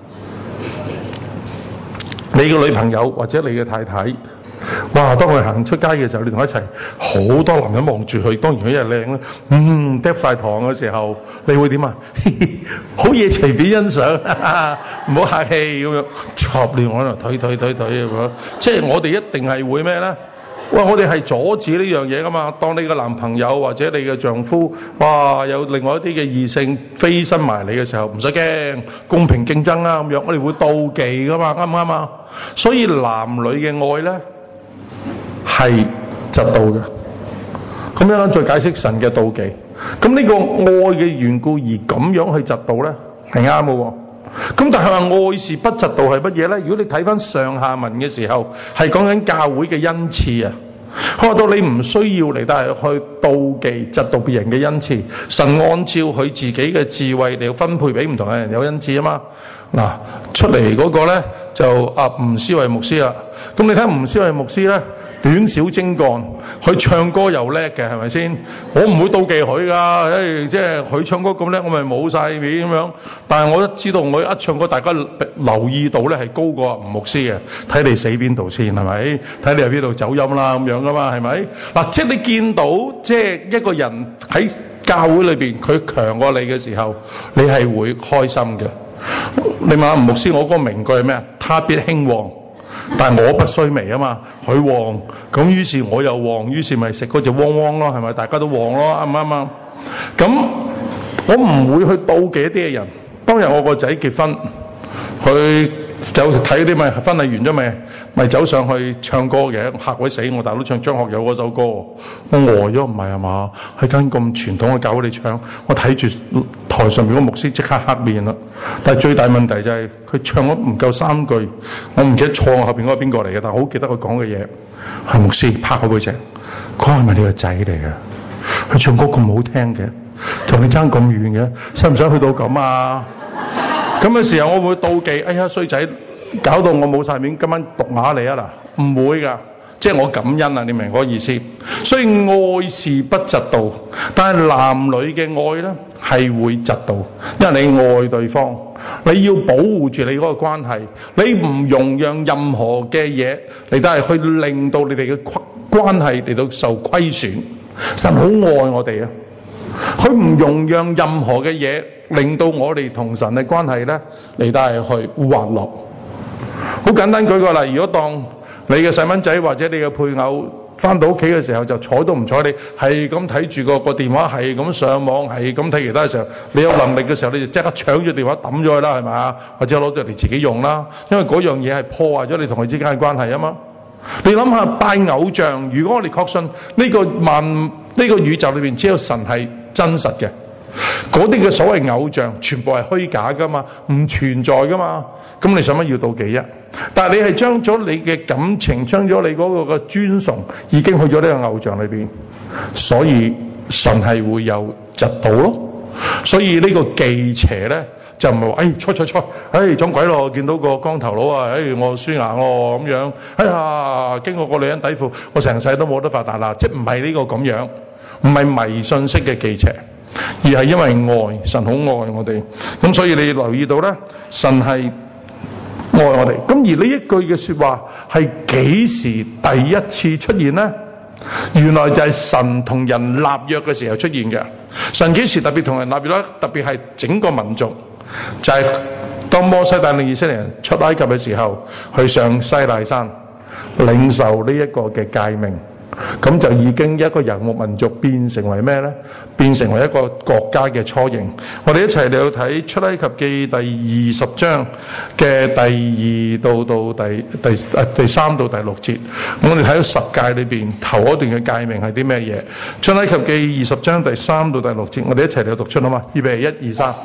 你嘅女朋友或者你嘅太太，哇！當佢行出街嘅時候，你同佢一齊，好多男人望住佢，當然佢又靚啦，嗯，嗒晒糖嘅時候，你會點啊？好嘢隨便欣賞，唔好客氣咁樣，插亂我喺度推推推推咁樣，即係我哋一定係會咩咧？哇！我哋係阻止呢樣嘢噶嘛。當你嘅男朋友或者你嘅丈夫，哇，有另外一啲嘅異性飛身埋你嘅時候，唔使驚，公平競爭啦咁樣，我哋會妒忌噶嘛，啱唔啱啊？所以男女嘅愛咧係嫉妒嘅。咁樣再解釋神嘅妒忌。咁呢個愛嘅緣故而咁樣去嫉妒咧，係啱嘅喎。咁但係話愛是不嫉妒係乜嘢咧？如果你睇翻上下文嘅時候，係講緊教會嘅恩賜啊。開到你唔需要嚟，但係去妒忌嫉妒別人嘅恩賜。神按照佢自己嘅智慧嚟分配俾唔同嘅人有恩賜啊嘛。嗱，出嚟嗰個咧就阿吳思維牧師啦。咁你睇吳思維牧師咧，短小精幹，佢唱歌又叻嘅，係咪先？我唔會妒忌佢噶，誒，即係佢唱歌咁叻，我咪冇晒面咁樣。但係我一知道我一唱歌，大家留意到咧係高過吳牧師嘅，睇你死邊度先，係咪？睇你喺邊度走音啦咁樣噶嘛，係咪？嗱，即係你見到即係一個人喺教會裏邊佢強過你嘅時候，你係會開心嘅。你問下吳牧師，我嗰個名句係咩啊？他必興旺。但係我不衰微啊嘛，佢旺，咁於是我又旺，於是咪食嗰隻汪汪咯，係咪？大家都旺咯，啱唔啱啊？咁我唔會去妒忌一啲嘅人。當日我個仔結婚，佢有睇啲咪婚禮完咗咪咪走上去唱歌嘅，嚇鬼死我！大佬唱張學友嗰首歌，我呆咗，唔係啊嘛？喺間咁傳統嘅教會你唱，我睇住台上面個牧師即刻黑面啦。但係最大問題就係佢唱咗唔夠三句，我唔記得錯後邊嗰個邊個嚟嘅，但係好記得佢講嘅嘢。係牧師拍我背脊，佢係咪你個仔嚟嘅？佢唱歌咁好聽嘅，同你爭咁遠嘅，使唔使去到咁啊？咁嘅時候我會妒忌，哎呀衰仔，搞到我冇晒面，今晚毒啞你啊嗱，唔會㗎，即係我感恩啊，你明嗰個意思？所以愛是不嫉妒，但係男女嘅愛咧係會嫉妒，因為你愛對方，你要保護住你嗰個關係，你唔容讓任何嘅嘢嚟到係去令到你哋嘅關係嚟到受虧損。神好愛我哋啊！佢唔容讓任何嘅嘢令到我哋同神嘅關係咧嚟到係去滑落。好簡單舉個例，如果當你嘅細蚊仔或者你嘅配偶翻到屋企嘅時候就睬都唔睬你，係咁睇住個個電話，係咁上網，係咁睇其他嘅時候，你有能力嘅時候你就即刻搶住電話抌咗佢啦，係咪啊？或者攞咗嚟自己用啦，因為嗰樣嘢係破壞咗你同佢之間嘅關係啊嘛。你諗下拜偶像，如果我哋確信呢個萬呢個宇宙裏邊只有神係真實嘅，嗰啲嘅所謂偶像全部係虛假噶嘛，唔存在噶嘛，咁你想乜要妒忌啊？但係你係將咗你嘅感情，將咗你嗰個嘅尊崇已經去咗呢個偶像裏邊，所以神係會有嫉妒咯。所以呢個忌邪咧就唔係話誒錯錯錯，誒撞鬼咯！見到個光頭佬啊，誒我輸硬咯咁樣，哎呀經過個女人底褲，我成世都冇得發達啦！即係唔係呢個咁樣，唔係迷信式嘅忌邪，而係因為愛，神好愛我哋，咁所以你留意到咧，神係愛我哋。咁而呢一句嘅說話係幾時第一次出現咧？原來就係神同人立約嘅時候出現嘅。神幾時特別同人立約咧？特別係整個民族。就係當摩西帶領以色列人出埃及嘅時候，去上西奈山領受呢一個嘅誡命，咁就已經一個遊牧民族變成為咩呢？變成為一個國家嘅雛形。我哋一齊嚟到睇出埃及記第二十章嘅第二到到第第誒、啊、第三到第六節。我哋睇到十誡裏邊頭嗰段嘅誡命係啲咩嘢？出埃及記二十章第三到第六節，我哋一齊嚟到讀出好嘛？預備一二三。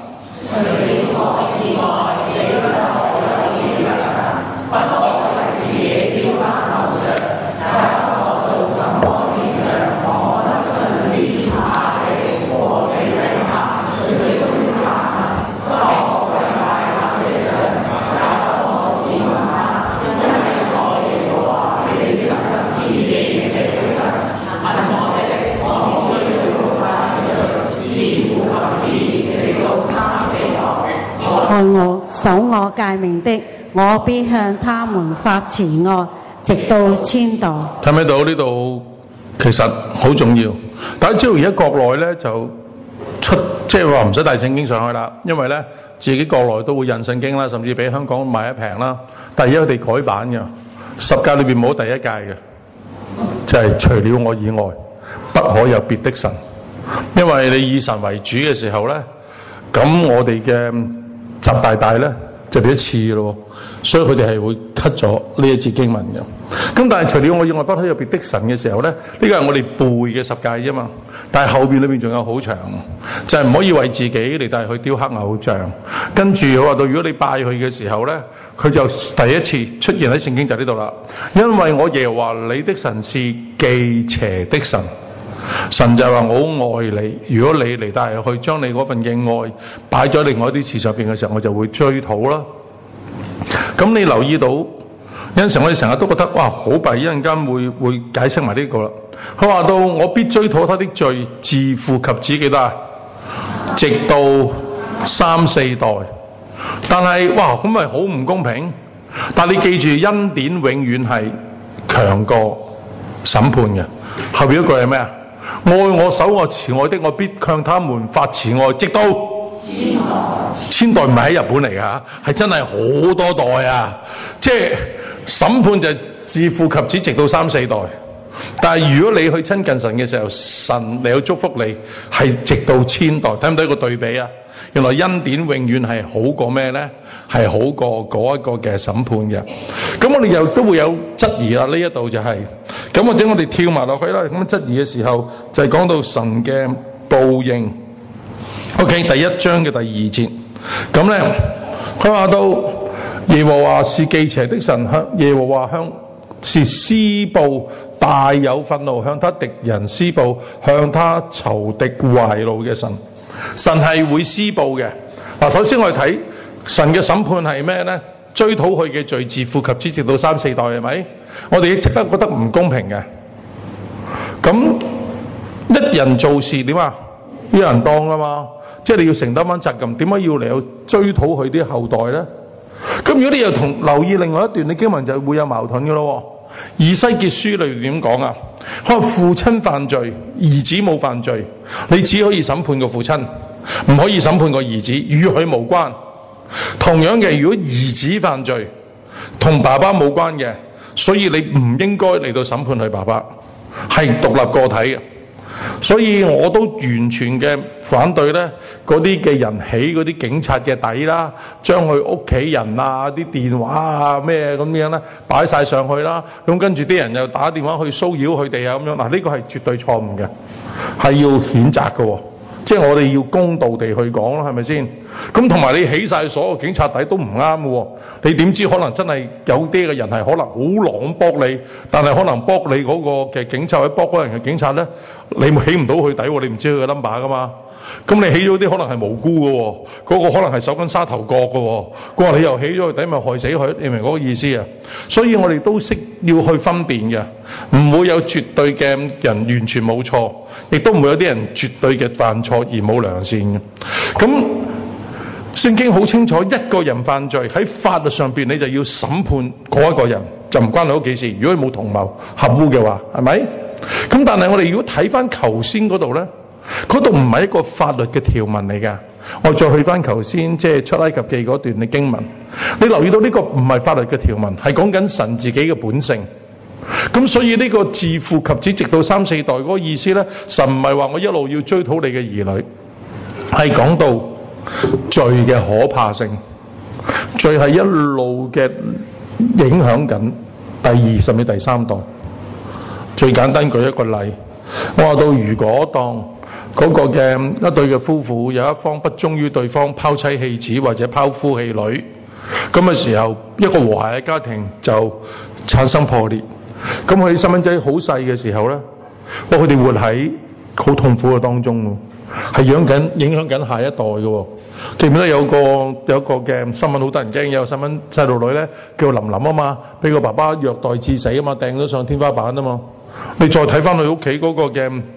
愛我、守我誡命的，我必向他們發慈愛，直到千代。 睇唔睇到呢度？其實好重要。大家知道而家國內咧就出，即係話唔使帶聖經上去啦，因為咧自己國內都會印聖經啦，甚至比香港賣得平啦。但係而家佢哋改版嘅，十誡裏邊冇第一誡嘅，就係、是、除了我以外，不可有別的神。因為你以神為主嘅時候咧，咁我哋嘅習大大咧就變咗次咯，所以佢哋係會 cut 咗呢一節經文嘅。咁但係除了我以外不可有別的神嘅時候咧，呢個係我哋背嘅十誡啫嘛。但係後邊裏邊仲有好長，就係、是、唔可以為自己嚟帶去雕刻偶像。跟住佢話到，如果你拜佢嘅時候咧，佢就第一次出現喺聖經就呢度啦。因為我耶和華你的神是忌邪的神。神就係話我好愛你，如果你嚟帶去將你嗰份嘅愛擺咗另外一啲事上邊嘅時候，我就會追討啦。咁你留意到有陣時我哋成日都覺得哇好弊，一陣間會會解釋埋呢個啦。佢話到我必追討他的罪，自父及子幾多啊？直到三四代。但係哇咁咪好唔公平。但係你記住，恩典永遠係強過審判嘅。後邊一句係咩啊？愛我守我慈愛的，我必向他們發慈愛，直到千代。千代唔係喺日本嚟㗎嚇，係真係好多代啊！即係審判就自父及子，直到三四代。但係如果你去親近神嘅時候，神嚟去祝福你，係直到千代。睇唔睇到個對比啊？原來恩典永遠係好過咩呢？係好過嗰一個嘅審判嘅。咁我哋又都會有質疑啦。呢一度就係、是、咁，或者我哋跳埋落去啦。咁質疑嘅時候就係、是、講到神嘅報應。OK， 第一章嘅第二節。咁呢，佢話到耶和華是忌邪的神，向耶和華向是施報大有憤怒，向他敵人施報，向他仇敵懷怒嘅神。神係會施報嘅。嗱，首先我哋睇神嘅審判係咩呢？追討佢嘅罪，自父及子直到三四代，係咪？我哋即刻覺得唔公平嘅。咁一人做事點啊？一人當啊嘛，即係你要承擔翻責任，點解要嚟去追討佢啲後代呢？咁如果你又同留意另外一段，你經文就會有矛盾嘅咯。以西結書裏點講啊？可能父親犯罪，兒子冇犯罪，你只可以審判個父親，唔可以審判個兒子，與佢無關。同樣嘅，如果兒子犯罪，同爸爸冇關嘅，所以你唔應該嚟到審判佢爸爸，係獨立個體嘅。所以我都完全嘅反對咧，嗰啲嘅人起嗰啲警察嘅底啦，將佢屋企人啊、啲電話啊咩咁樣咧擺晒上去啦，咁跟住啲人又打電話去騷擾佢哋啊咁樣。嗱，呢個係絕對錯誤嘅，係要譴責嘅，即係我哋要公道地去講啦，係咪先？咁同埋你起晒所有警察底都唔啱嘅，你點知可能真係有啲嘅人係可能好狼搏你，但係可能搏你嗰個嘅警察或者搏嗰人嘅警察咧，你起唔到佢底，你唔知佢嘅 number 噶嘛。咁你起咗啲可能係無辜嘅，嗰、嗰個可能係守緊沙頭角嘅，佢話你又起咗佢底，咪害死佢，你明嗰個意思啊？所以我哋都識要去分辨嘅，唔會有絕對嘅人完全冇錯，亦都唔會有啲人絕對嘅犯錯而冇良善嘅。咁聖經好清楚，一個人犯罪喺法律上邊，你就要審判嗰一個人，就唔關你屋企事。如果你冇同謀合污嘅話，係咪？咁但係我哋如果睇翻頭先嗰度咧，嗰度唔係一個法律嘅條文嚟㗎。我再去翻頭先即係出埃及記嗰段嘅經文，你留意到呢個唔係法律嘅條文，係講緊神自己嘅本性。咁所以呢個自父及子直到三四代嗰個意思咧，神唔係話我一路要追討你嘅兒女，係講到罪嘅可怕性，罪係一路嘅影響緊第二甚至第三代。最簡單舉一個例，我話到如果當嗰個嘅一對嘅夫婦有一方不忠於對方，拋妻棄子或者拋夫棄女，咁嘅時候一個和諧嘅家庭就產生破裂。咁佢啲細蚊仔好細嘅時候咧，哇！佢哋活喺好痛苦嘅當中，係養緊影響緊下一代嘅。記唔記得有個有個嘅新聞好得人驚，有個細蚊細路女咧叫琳琳啊嘛，俾個爸爸虐待致死啊嘛，掟咗上天花板啊嘛。你再睇翻佢屋企嗰個嘅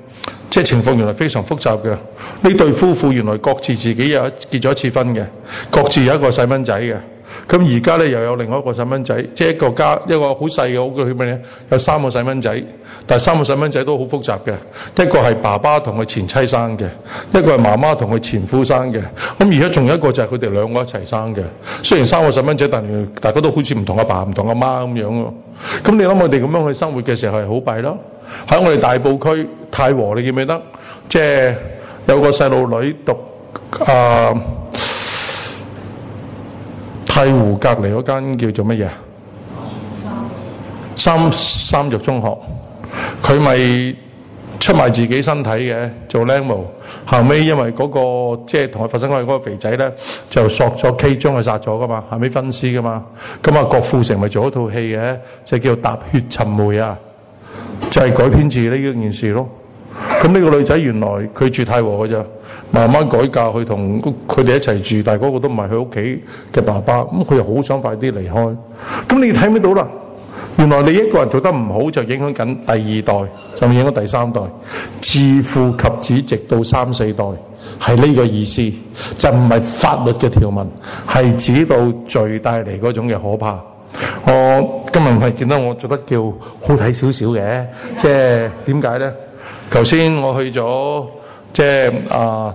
即係情況原來非常複雜嘅。呢對夫婦原來各自自己有結咗一次婚嘅，各自有一個細蚊仔嘅。咁而家咧又有另外一個細蚊仔，即係一個家一個好細嘅，好叫咩咧？有三個細蚊仔，但係三個細蚊仔都好複雜嘅。一個係爸爸同佢前妻生嘅，一個係媽媽同佢前夫生嘅。咁而家仲有一個就係佢哋兩個一齊生嘅。雖然三個細蚊仔，但係大家都好似唔同阿爸唔同阿媽咁樣喎。咁你諗我哋咁樣去生活嘅時候係好弊咯。喺我哋大埔區太和，你記唔記得？即係有個細路女讀啊。呃太湖隔離嗰間叫做乜嘢？三三育中學，佢咪出賣自己身體嘅，做靚模。後尾因為嗰、那個即係同佢發生關係嗰個肥仔咧，就索咗 K 將佢殺咗噶嘛，後尾分屍噶嘛。咁啊，郭富城咪做一套戲嘅，就叫《踏血尋梅》啊，就係、是、改編自呢件事咯。咁呢個女仔原來佢住太和嘅咋。慢慢改嫁去同佢哋一齊住，但係嗰個都唔係佢屋企嘅爸爸，咁佢又好想快啲離開。咁你睇唔到啦？原來你一個人做得唔好，就影響緊第二代，甚至影響第三代，自父及子，直到三四代，係呢個意思，就唔係法律嘅條文，係指到罪帶嚟嗰種嘅可怕。我今日唔係見到我做得叫好睇少少嘅，即係點解咧？頭先我去咗。即係啊，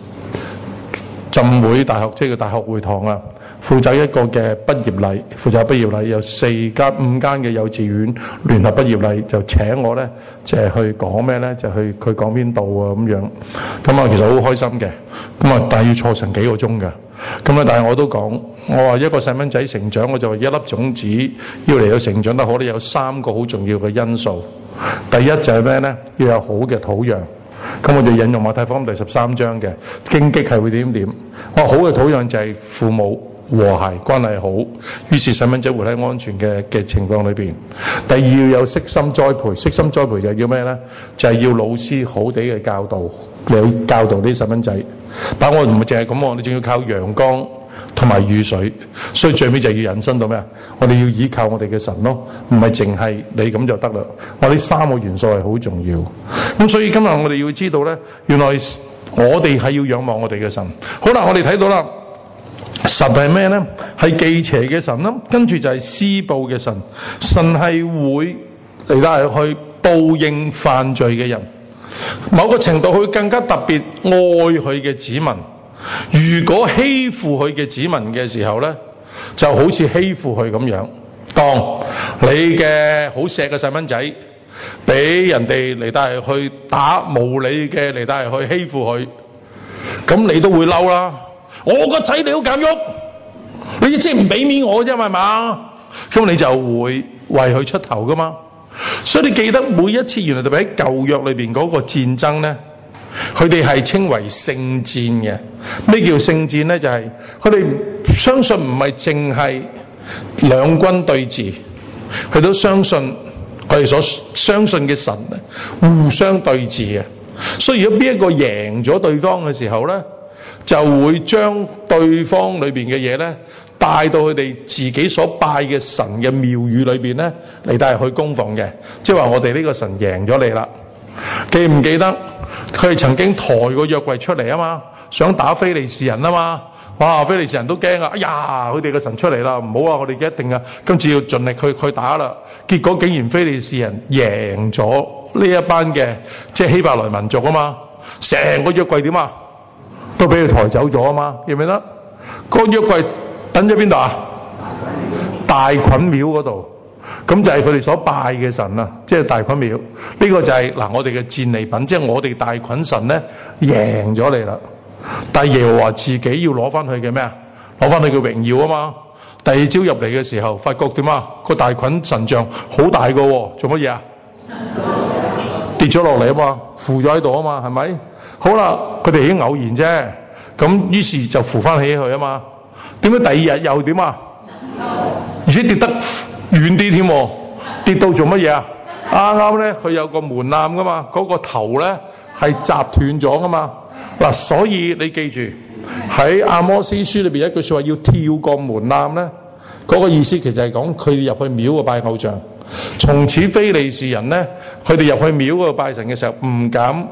浸會大學即係個大學會堂啊，負責一個嘅畢業禮，負責畢業禮有四間五間嘅幼稚園聯合畢業禮，就請我咧，就係去講咩咧？就去佢講邊度啊咁樣。咁啊，其實好開心嘅。咁啊，但係要坐成幾個鐘㗎。咁啊，但係我都講，我話一個細蚊仔成長，我就話一粒種子要嚟到成長得好咧，有三個好重要嘅因素。第一就係咩咧？要有好嘅土壤。咁我就引用馬太福音第十三章嘅荊棘係會點點。我話好嘅土壤就係父母和諧關係好，於是細蚊仔活喺安全嘅嘅情況裏邊。第二要有悉心栽培，悉心栽培就係要咩咧？就係、是、要老師好地嘅教導，你教導啲細蚊仔。但我唔係淨係咁喎，你仲要靠陽光同埋雨水，所以最尾就要引申到咩啊？我哋要依靠我哋嘅神咯，唔係淨係你咁就得啦。我呢三個元素係好重要。咁所以今日我哋要知道咧，原來我哋係要仰望我哋嘅神。好啦，我哋睇到啦，神係咩咧？係忌邪嘅神啦，跟住就係施報嘅神。神係會嚟到去報應犯罪嘅人，某個程度佢更加特別愛佢嘅子民。如果欺負佢嘅子民嘅時候咧，就好似欺負佢咁樣。當你嘅好錫嘅細蚊仔俾人哋嚟帶去打無理嘅嚟帶去欺負佢，咁你都會嬲啦。我個仔你好敢喐，你即係唔俾面我啫係嘛？咁你就會為佢出頭噶嘛。所以你記得每一次原來特別喺舊約裏邊嗰個戰爭咧，佢哋係稱為聖戰嘅。咩叫聖戰咧？就係佢哋相信唔係淨係兩軍對峙，佢都相信佢哋所相信嘅神互相對峙嘅。所以如果邊一個贏咗對方嘅時候咧，就會將對方裏邊嘅嘢咧帶到佢哋自己所拜嘅神嘅廟宇裏邊咧嚟帶去供奉嘅。即係話我哋呢個神贏咗你啦。記唔記得佢哋曾經抬個約櫃出嚟啊嘛，想打非利士人啊嘛。哇！非利士人都驚啊！哎呀，佢哋個神出嚟啦，唔好啊！我哋一定啊，今次要盡力去去打啦。結果竟然非利士人贏咗呢一班嘅即係希伯來民族啊嘛，成個約櫃點啊，都俾佢抬走咗啊嘛，記唔記得？個約櫃等咗邊度啊？大袞廟嗰度，咁就係佢哋所拜嘅神啊，即係大袞廟。呢、這個就係、是、嗱我哋嘅戰利品，即係我哋大袞神咧贏咗你啦。但係耶和華自己要攞翻佢嘅咩啊？攞翻佢嘅榮耀啊嘛！第二朝入嚟嘅時候，發覺點啊？個大袞神像好大個喎，做乜嘢啊？跌咗落嚟啊嘛，扶咗喺度啊嘛，係咪？好啦，佢哋已經偶然啫，咁於是就扶翻起佢啊嘛。點解第二日又點啊？而且跌得遠啲添，跌到做乜嘢啊？啱啱咧，佢有個門檻噶嘛，嗰、那個頭咧係砸斷咗噶嘛。嗱，所以你記住喺阿摩司書裏邊一句說話，要跳過門檻咧，嗰、那個意思其實係講佢入去廟度拜偶像。從此非利士人咧，佢哋入去廟嗰度拜神嘅時候，唔敢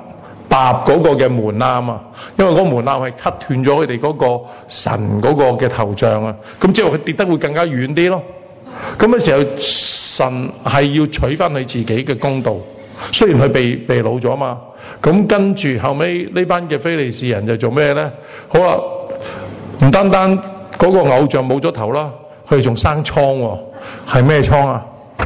搭嗰個嘅門檻啊，因為嗰個門檻係 cut 斷咗佢哋嗰個神嗰個嘅頭像啊，咁之後佢跌得會更加遠啲咯。咁嘅時候，神係要取翻佢自己嘅公道，雖然佢被被擄咗嘛。咁跟住後尾呢班嘅非利士人就做咩咧？好啦，唔單單嗰個偶像冇咗頭啦，佢哋仲生瘡喎，係咩瘡啊？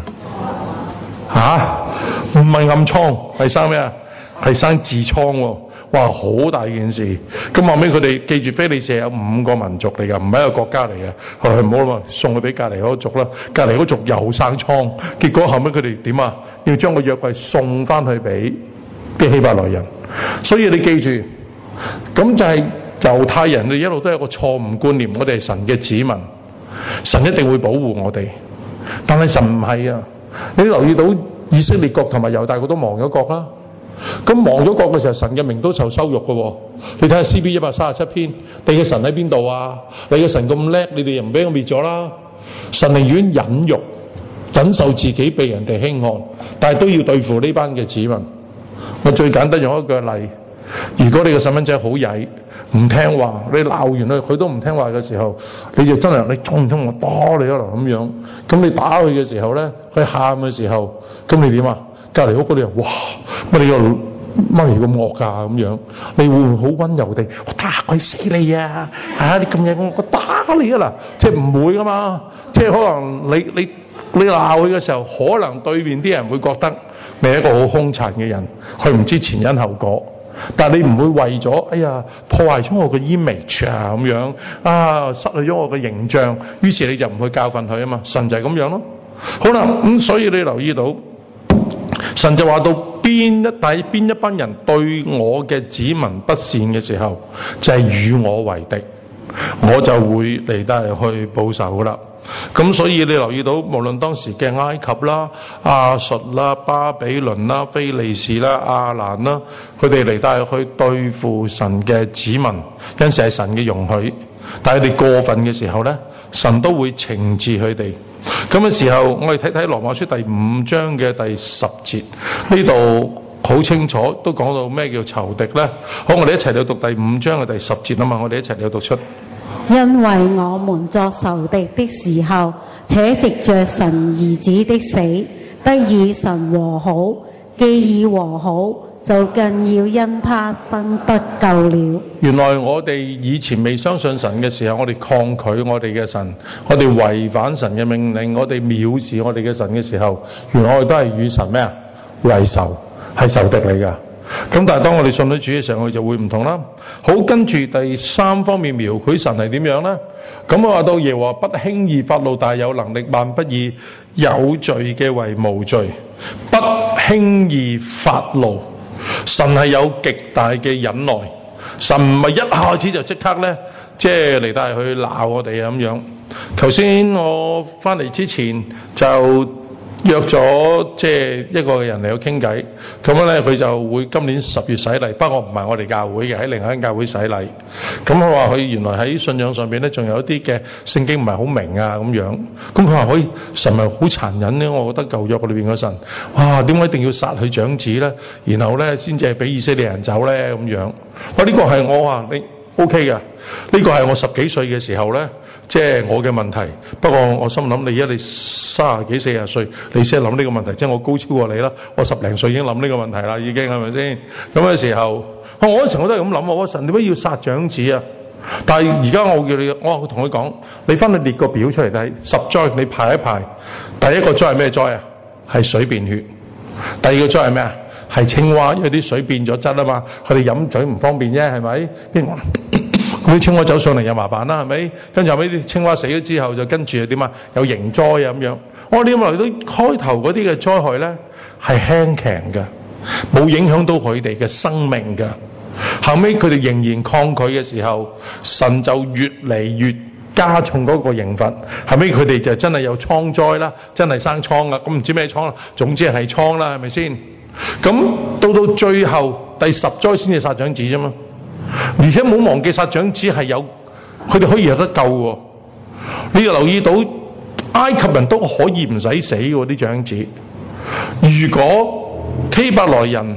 吓？唔係暗瘡，係生咩啊？係生痔瘡喎。哇，好大件事！咁後尾佢哋記住，非利士有五個民族嚟㗎，唔係一個國家嚟嘅。佢唔好啦，送佢俾隔離嗰族啦，隔離嗰族又生瘡。結果後尾佢哋點啊？要將個約櫃送翻去俾啲希伯來人。所以你記住，咁就係猶太人，你一路都有個錯誤觀念，我哋係神嘅子民，神一定會保護我哋。但係神唔係啊！你留意到以色列國同埋猶大國都亡咗國啦。咁亡咗國嘅時候，神嘅名都受羞辱嘅喎。你睇下詩篇一百三十七篇，你嘅神喺邊度啊？你嘅神咁叻，你哋又唔俾我滅咗啦？神寧願忍辱，忍受自己被人哋輕看，但係都要對付呢班嘅子民。我最簡單用一個例，如果你個細蚊仔好曳，唔聽話，你鬧完佢，佢都唔聽話嘅時候，你就真係你衝唔衝我打你啊咁樣。咁你打佢嘅時候咧，佢喊嘅時候，咁你點啊？隔離屋嗰啲人，哇！乜你個媽咪咁惡㗎咁樣？你會唔會好溫柔地我打佢死你啊？啊！你咁嘢我我打你啊嗱！即係唔會㗎嘛。即係可能你你你鬧佢嘅時候，可能對面啲人會覺得你係一個好兇殘嘅人，佢唔知前因後果。但係你唔會為咗哎呀破壞咗我嘅 image 啊咁樣啊，失去咗我嘅形象，於是你就唔去教訓佢啊嘛。神就係咁樣咯。好啦，咁、嗯、所以你留意到。神就話到邊一但係邊一班人對我嘅子民不善嘅時候，就係、是、與我為敵，我就會嚟得去報仇噶啦。咁所以你留意到，無論當時嘅埃及啦、亞述啦、巴比倫啦、非利士啦、亞蘭啦，佢哋嚟得去對付神嘅子民，因此係神嘅容許。但係佢哋過分嘅時候咧，神都會懲治佢哋。咁嘅時候，我哋睇睇羅馬書第五章嘅第十節，呢度好清楚都講到咩叫仇敵咧。好，我哋一齊嚟讀第五章嘅第十節啊嘛，我哋一齊嚟讀出。 因為我們作仇敵的時候，且藉着神兒子的死，得以神和好，既已和好，就更要因他生得救了。 原來我哋以前未相信神嘅時候，我哋抗拒我哋嘅神，我哋違反神嘅命令，我哋藐視我哋嘅神嘅時候，原來我哋都係與神咩啊？為仇，係仇敵嚟噶。咁但係當我哋信咗主嘅時候，我哋就會唔同啦。好，跟住第三方面描繪神係點樣呢？咁我話到耶和華不輕易發怒，但有能力，萬不以有罪嘅為無罪，不輕易發怒。神係有極大嘅忍耐，神唔係一下子就即刻咧，即係嚟帶去鬧我哋咁樣。頭先我翻嚟之前就約咗即係一個人嚟去傾偈，咁樣咧佢就會今年十月洗禮，不過唔係我哋教會嘅，喺另一間教會洗禮。咁佢話佢原來喺信仰上邊咧，仲有一啲嘅聖經唔係好明啊咁樣。咁佢話可以神係好殘忍咧，我覺得舊約裏邊嘅神，哇點解一定要殺佢長子咧？然後咧先至係俾以色列人走咧咁樣。哇！呢個係我話你 OK 嘅，呢個係我十幾歲嘅時候咧。即係我嘅問題，不過我心諗你而家你三十幾四十歲，你先諗呢個問題，即係我高超過你啦。我十零歲已經諗呢個問題啦，已經係咪先？咁嘅時候，我嗰時我都係咁諗，我神點解要殺長子啊？但係而家我叫你，我同佢講，你翻去列個表出嚟睇，十災你排一排，第一個災係咩災啊？係水變血。第二個災係咩啊？係青蛙，因為啲水變咗質啊嘛，佢哋飲水唔方便啫，係咪？啲青蛙走上嚟又麻煩啦，係咪？跟住後尾啲青蛙死咗之後，就跟住又點啊？有蠅災啊咁樣。我哋咁嚟到開頭嗰啲嘅災害咧，係輕強嘅，冇影響到佢哋嘅生命嘅。後尾佢哋仍然抗拒嘅時候，神就越嚟越加重嗰個刑罰。後尾佢哋就真係有瘡災啦，真係生瘡啦。咁唔知咩瘡啦，總之係瘡啦，係咪先？咁到到最後第十災先至殺長子啫嘛。而且冇忘記殺長子係有，佢哋可以有得救喎。你要留意到埃及人都可以唔使死喎啲長子。如果希伯來人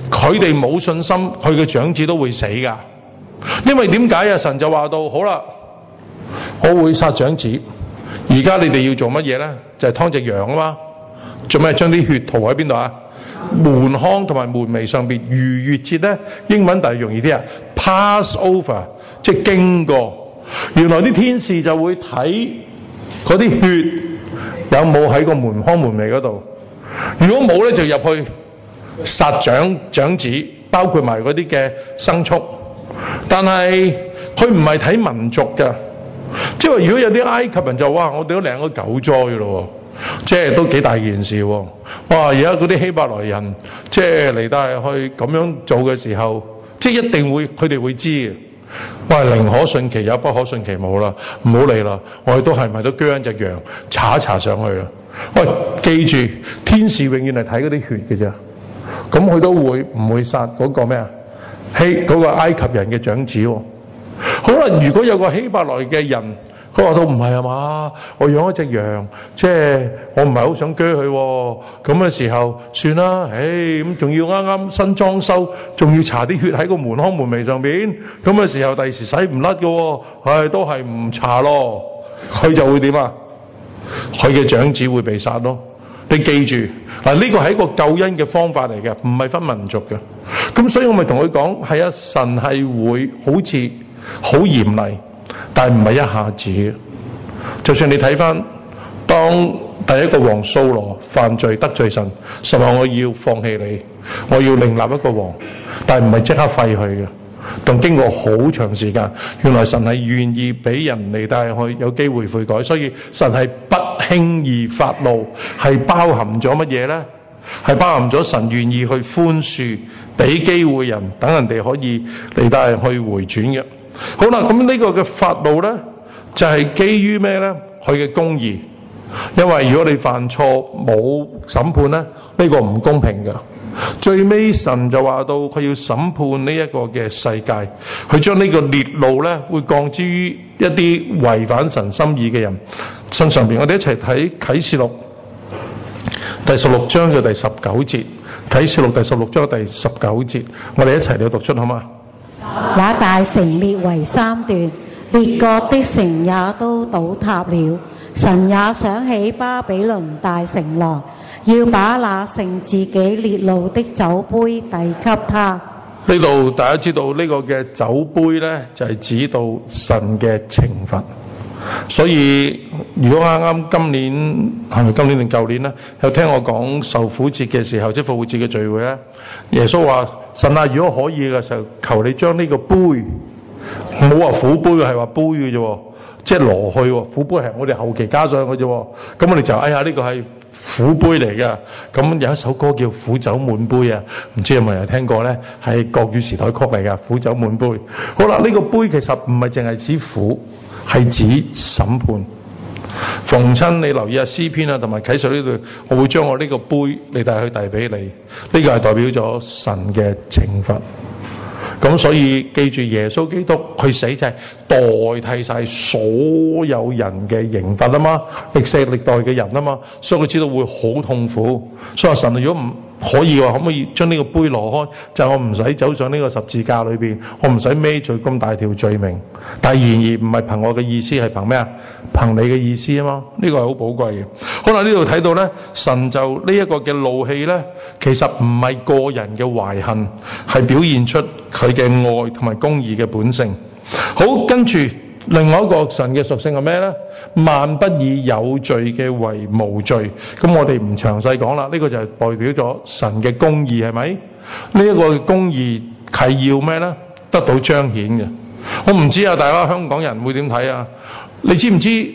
佢哋冇信心，佢嘅長子都會死㗎。因為點解啊？神就話到好啦，我會殺長子。而家你哋要做乜嘢呢？就係劏隻羊啊嘛。做咩？將啲血塗喺邊度啊？門框同埋門楣上邊。逾越節呢，英文但係容易啲啊 ，pass over， 即係經過。原來啲天使就會睇嗰啲血有冇喺個門框門楣嗰度。如果冇呢，就入去殺長長子，包括埋嗰啲嘅牲畜。但係佢唔係睇民族㗎，即係話如果有啲埃及人就哇，我哋都領咗九災咯，即係都幾大件事喎。哇！而家嗰啲希伯來人即係嚟帶去咁樣做嘅時候，即係一定會佢哋會知嘅。喂，寧可信其有，不可信其冇啦，唔好理啦。我哋都係咪都鋸一隻羊，查一查上去啦？喂，記住，天使永遠係睇嗰啲血嘅啫。咁佢都會唔會殺嗰個咩啊？希嗰個埃及人嘅長子喎。好啦，如果有個希伯來嘅人，佢話到唔係啊嘛，我養一隻羊，即係我唔係好想鋸佢喎。咁嘅時候算啦，唉，咁仲要啱啱新裝修，仲要搽啲血喺個門框門楣上邊，咁嘅時候第時洗唔甩嘅喎，唉，都係唔搽咯。佢就會點啊？佢嘅長子會被殺咯。你記住嗱，呢個係一個救恩嘅方法嚟嘅，唔係分民族嘅。咁所以我咪同佢講，係啊，神係會好似好嚴厲，但係唔係一下子嘅。就算你睇翻當第一個王掃羅犯罪得罪神，神話我要放棄你，我要另立一個王，但係唔係即刻廢佢嘅，仲經過好長時間。原來神係願意俾人嚟帶去有機會悔改，所以神係不輕易發怒，係包含咗乜嘢呢？係包含咗神願意去寬恕，俾機會人，等人哋可以嚟帶去回轉嘅。好啦，咁呢個嘅發怒呢，就係、是、基於咩呢？佢嘅公義。因為如果你犯錯冇審判呢，呢、呢個唔公平嘅。最尾神就話到佢要審判呢一個嘅世界，佢將呢個烈怒呢會降之於一啲違反神心意嘅人身上邊。我哋一齊睇啟示錄第十六章嘅第十九節，啟示錄第十六章第十九節，我哋一齊嚟讀出好嗎？ 那大城列為三段，列國的城也都倒塌了。神也想起巴比倫大城來，要把那盛自己烈怒的酒杯遞給他。 呢度大家知道呢個嘅酒杯呢，就係指到神嘅懲罰。所以如果啱啱今年係咪今年定舊年呢，有聽我講受苦節嘅時候，即係復活節嘅聚會呢，耶穌話神啊，如果可以嘅時候，求你將呢個杯，冇話苦杯，係話杯嘅啫，即係攞去。苦杯係我哋後期加上嘅啫。咁我哋就哎呀，呢個係苦杯嚟嘅。咁有一首歌叫《苦酒滿杯》啊，唔知有冇人聽過呢？係國語時代曲嚟㗎，《苦酒滿杯》。好啦，呢個杯其實唔係淨係指苦，係指審判。逢親你留意下詩篇啊，同埋啟示呢度，我會將我呢個杯你帶去遞俾你。呢個係代表咗神嘅懲罰。咁所以記住，耶穌基督佢死就係代替晒所有人嘅刑罰啊嘛，歷世歷代嘅人啊嘛，所以佢知道會好痛苦。所以話神如果唔可以嘅話，可唔可以將呢個杯攞開？就係、我唔使走上呢個十字架裏邊，我唔使孭住咁大條罪名。但係然而唔係憑我嘅意思，係憑咩啊？憑你嘅意思啊嘛。呢、這個係好寶貴嘅。好啦，呢度睇到咧，神就呢一個嘅怒氣咧，其實唔係個人嘅懷恨，係表現出佢嘅愛同埋公義嘅本性。好，跟住另外一個神嘅屬性係咩呢？萬不以有罪嘅為無罪。咁我哋唔詳細講啦，呢、這個就係代表咗神嘅公義，係咪？呢、這、一個公義係要咩呢？得到彰顯嘅。我唔知啊，大家香港人會點睇啊？你知唔知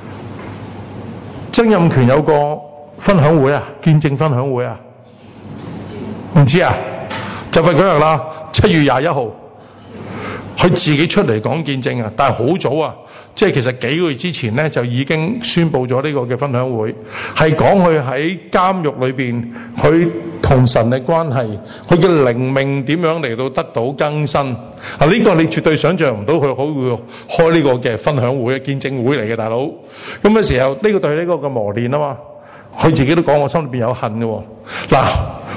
曾蔭權有個分享會啊？見證分享會啊？唔知啊？就快嗰日啦，七月廿一號。佢自己出嚟講見證啊，但係好早啊，即係其實幾個月之前呢，就已經宣布咗呢個嘅分享會，係講佢喺監獄裏邊，佢同神嘅關係，佢嘅靈命點樣嚟到得到更新啊！呢、這個你絕對想象唔到，佢好會開呢個嘅分享會、見證會嚟嘅，大佬。咁嘅時候，呢、這個對呢個嘅磨練啊嘛，佢自己都講我心裏邊有恨嘅喎。嗱，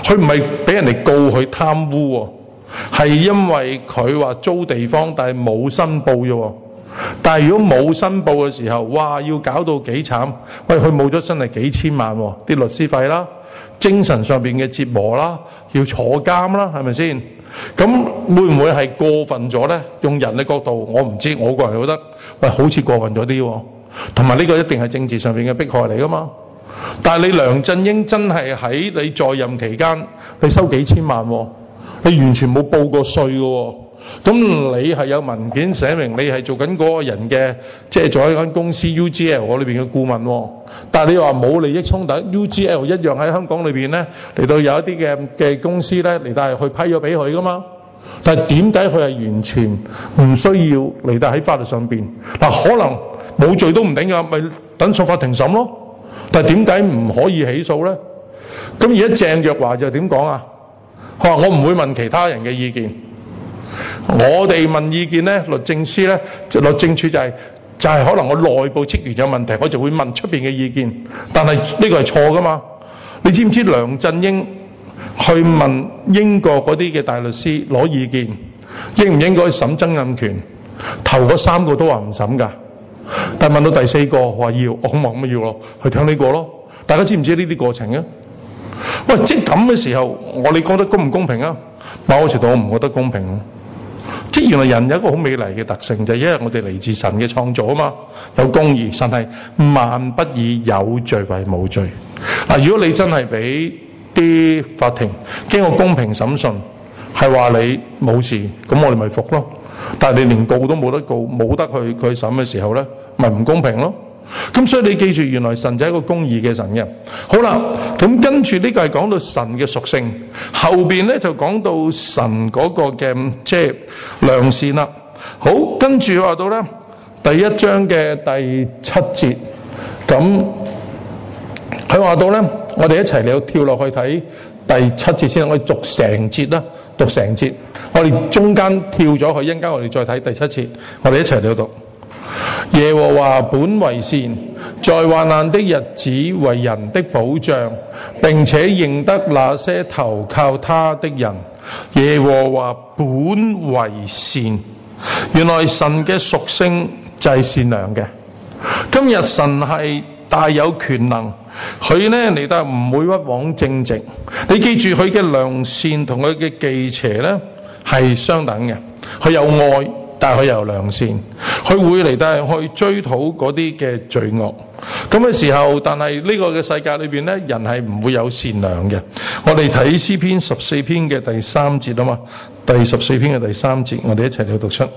佢唔係俾人哋告佢貪污喎，係因為佢話租地方但係冇申報啫喎。但係如果冇申報嘅時候，哇，要搞到幾慘？喂，佢冇咗真係幾千萬喎，啲律師費啦，精神上邊嘅折磨啦，要坐監啦，係咪先？咁會唔會係過分咗呢？用人嘅角度，我唔知，我個人覺得，喂，好似過分咗啲喎。同埋呢個一定係政治上邊嘅迫害嚟噶嘛。但係你梁振英真係喺你在任期間，你收幾千萬喎，你完全冇報過稅嘅喎。咁你係有文件寫明你係做緊嗰個人嘅，即係做喺間公司 U G L 裏邊嘅顧問喎。但係你話冇利益衝突 ，U G L 一樣喺香港裏邊咧嚟到有一啲嘅嘅公司咧嚟到係去批咗俾佢噶嘛。但係點解佢係完全唔需要嚟到喺法律上邊？嗱，可能冇罪都唔定㗎，咪等上法庭審咯。但係點解唔可以起訴咧？咁而家鄭若驊就點講啊？佢話我唔會問其他人嘅意見。我哋問意見咧，律政司咧，律政處就係、是、就係、是、可能我內部職員有問題，我就會問出邊嘅意見。但係呢個係錯噶嘛？你知唔知梁振英去問英國嗰啲嘅大律師攞意見，應唔應該審曾蔭權？頭嗰三個都話唔審㗎，但係問到第四個話要，我咁話咁咪要咯，去聽呢個咯。大家知唔知呢啲過程啊？喂，即係咁嘅時候，我哋覺得公唔公平啊？某個程度我唔覺得公平。即係原來人有一個好美麗嘅特性，就係、是、因為我哋嚟自神嘅創造啊嘛，有公義，神係萬不以有罪為無罪。嗱，如果你真係俾啲法庭經過公平審訊，係話你冇事，咁我哋咪服咯。但係你連告都冇得告，冇得去佢審嘅時候咧，咪唔公平咯。咁所以你記住，原來神就係一個公義嘅神嘅。好啦，咁跟住呢個係講到神嘅屬性，後邊咧就講到神嗰個嘅即係良善啦。好，跟住話到咧第一章嘅第七節，咁佢話到咧，我哋一齊嚟跳落去睇第七節先，我哋讀成節啦，讀成節。我哋中間跳咗去，一陣間我哋再睇第七節，我哋一齊嚟讀。耶和華本為善，在患難的日子為人的保障，並且認得那些投靠他的人。耶和華本為善，原來神嘅屬性就係善良嘅。今日神係大有權能，佢呢嚟到唔會屈枉正直。你記住佢嘅良善同佢嘅忌邪呢係相等嘅，佢有愛。但係佢又良善，佢會嚟到去追討嗰啲嘅罪惡。咁嘅時候，但係呢個嘅世界裏邊咧，人係唔會有善良嘅。我哋睇詩篇十四篇嘅第三節啊嘛，第十四篇嘅第三節，我哋一齊嚟讀出。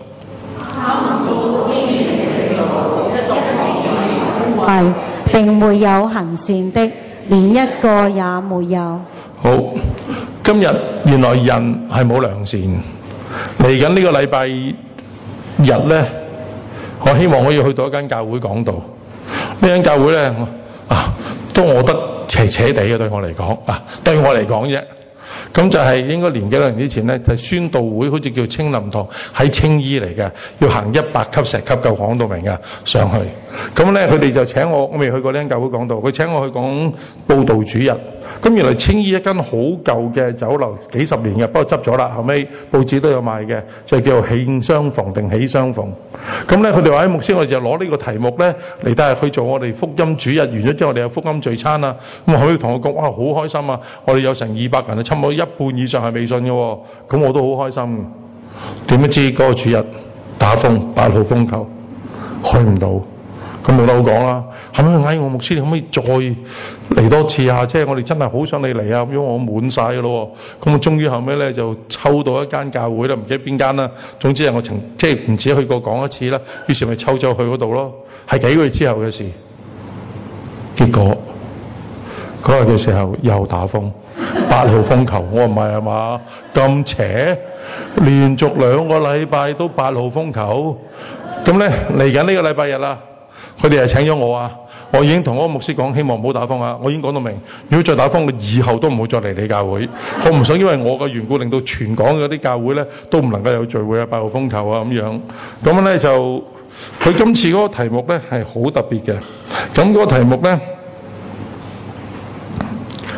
係並沒有行善的，連一個也沒有。 好，今日原來人係冇良善。嚟緊呢個禮拜日咧，我希望可以去到一間教會講道。呢間教會咧，啊，都我覺得邪邪地嘅對我嚟講，啊，對我嚟講啫。咁就係應該年幾兩年之前咧，就係、宣道會好似叫青林堂喺青衣嚟嘅，要行一百級石級夠講到明嘅上去。咁咧佢哋就請我，我未去過呢間教會講道，佢請我去講佈道主日。咁原來青衣一間好舊嘅酒樓，幾十年嘅，不過執咗啦。後尾報紙都有賣嘅，就叫做喜相逢定喜相逢。咁咧佢哋話喺牧師，我哋就攞呢個題目咧嚟帶去做我哋福音主日，完咗之後我哋有福音聚餐啊。咁佢同我講，哇，好開心啊！我哋有成二百人啊，差唔多一半以上係未信嘅喎。咁我都好開心。點不知嗰個主日打風，八號風球，去唔到。咁冇得好講啦。後尾嗌我牧師，你可唔可以再嚟多次啊？即係我哋真係好想你嚟啊！咁樣我滿晒嘅咯。咁我終於後尾咧就抽到一間教會啦，唔記得邊間啦。總之係我曾即係唔止去過講一次啦。於是咪抽咗去嗰度咯。係幾個月之後嘅事。結果嗰日嘅時候又打風，八號風球。我唔係啊嘛，咁邪，連續兩個禮拜都八號風球。咁咧嚟緊呢個禮拜日啦。佢哋係請咗我啊！我已經同嗰個牧師講，希望唔好打風啊！我已經講到明，如果再打風，我以後都唔會再嚟你教會。我唔想因為我嘅緣故，令到全港嗰啲教會咧都唔能夠有聚會啊！八號風球啊咁樣。咁咧就佢今次嗰個題目咧係好特別嘅。咁嗰個題目咧，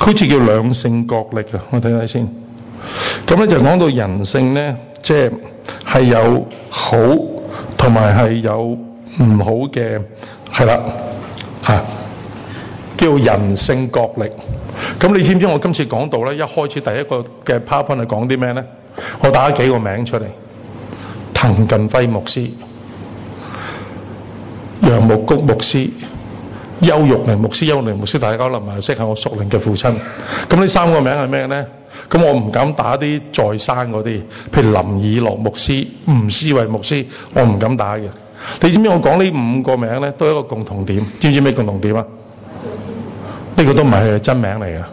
好似叫兩性角力啊！我睇睇先。咁咧就講到人性咧，即係係有好同埋係有唔好嘅，係啦啊，叫人性角力。咁你知唔知我今次講到咧，一開始第一個嘅 PowerPoint 係講啲咩咧？我打咗幾個名出嚟：滕近輝牧師、楊牧谷牧師、邱玉玲牧師。邱玉玲牧師大家可能唔係識，係我屬靈嘅父親。咁呢三個名係咩咧？咁我唔敢打啲在生嗰啲，譬如林以樂牧師、吳思維牧師，我唔敢打嘅。你知唔知我講呢五個名咧，都有一個共同點？知唔知咩共同點啊？呢個都唔係佢嘅真名嚟嘅，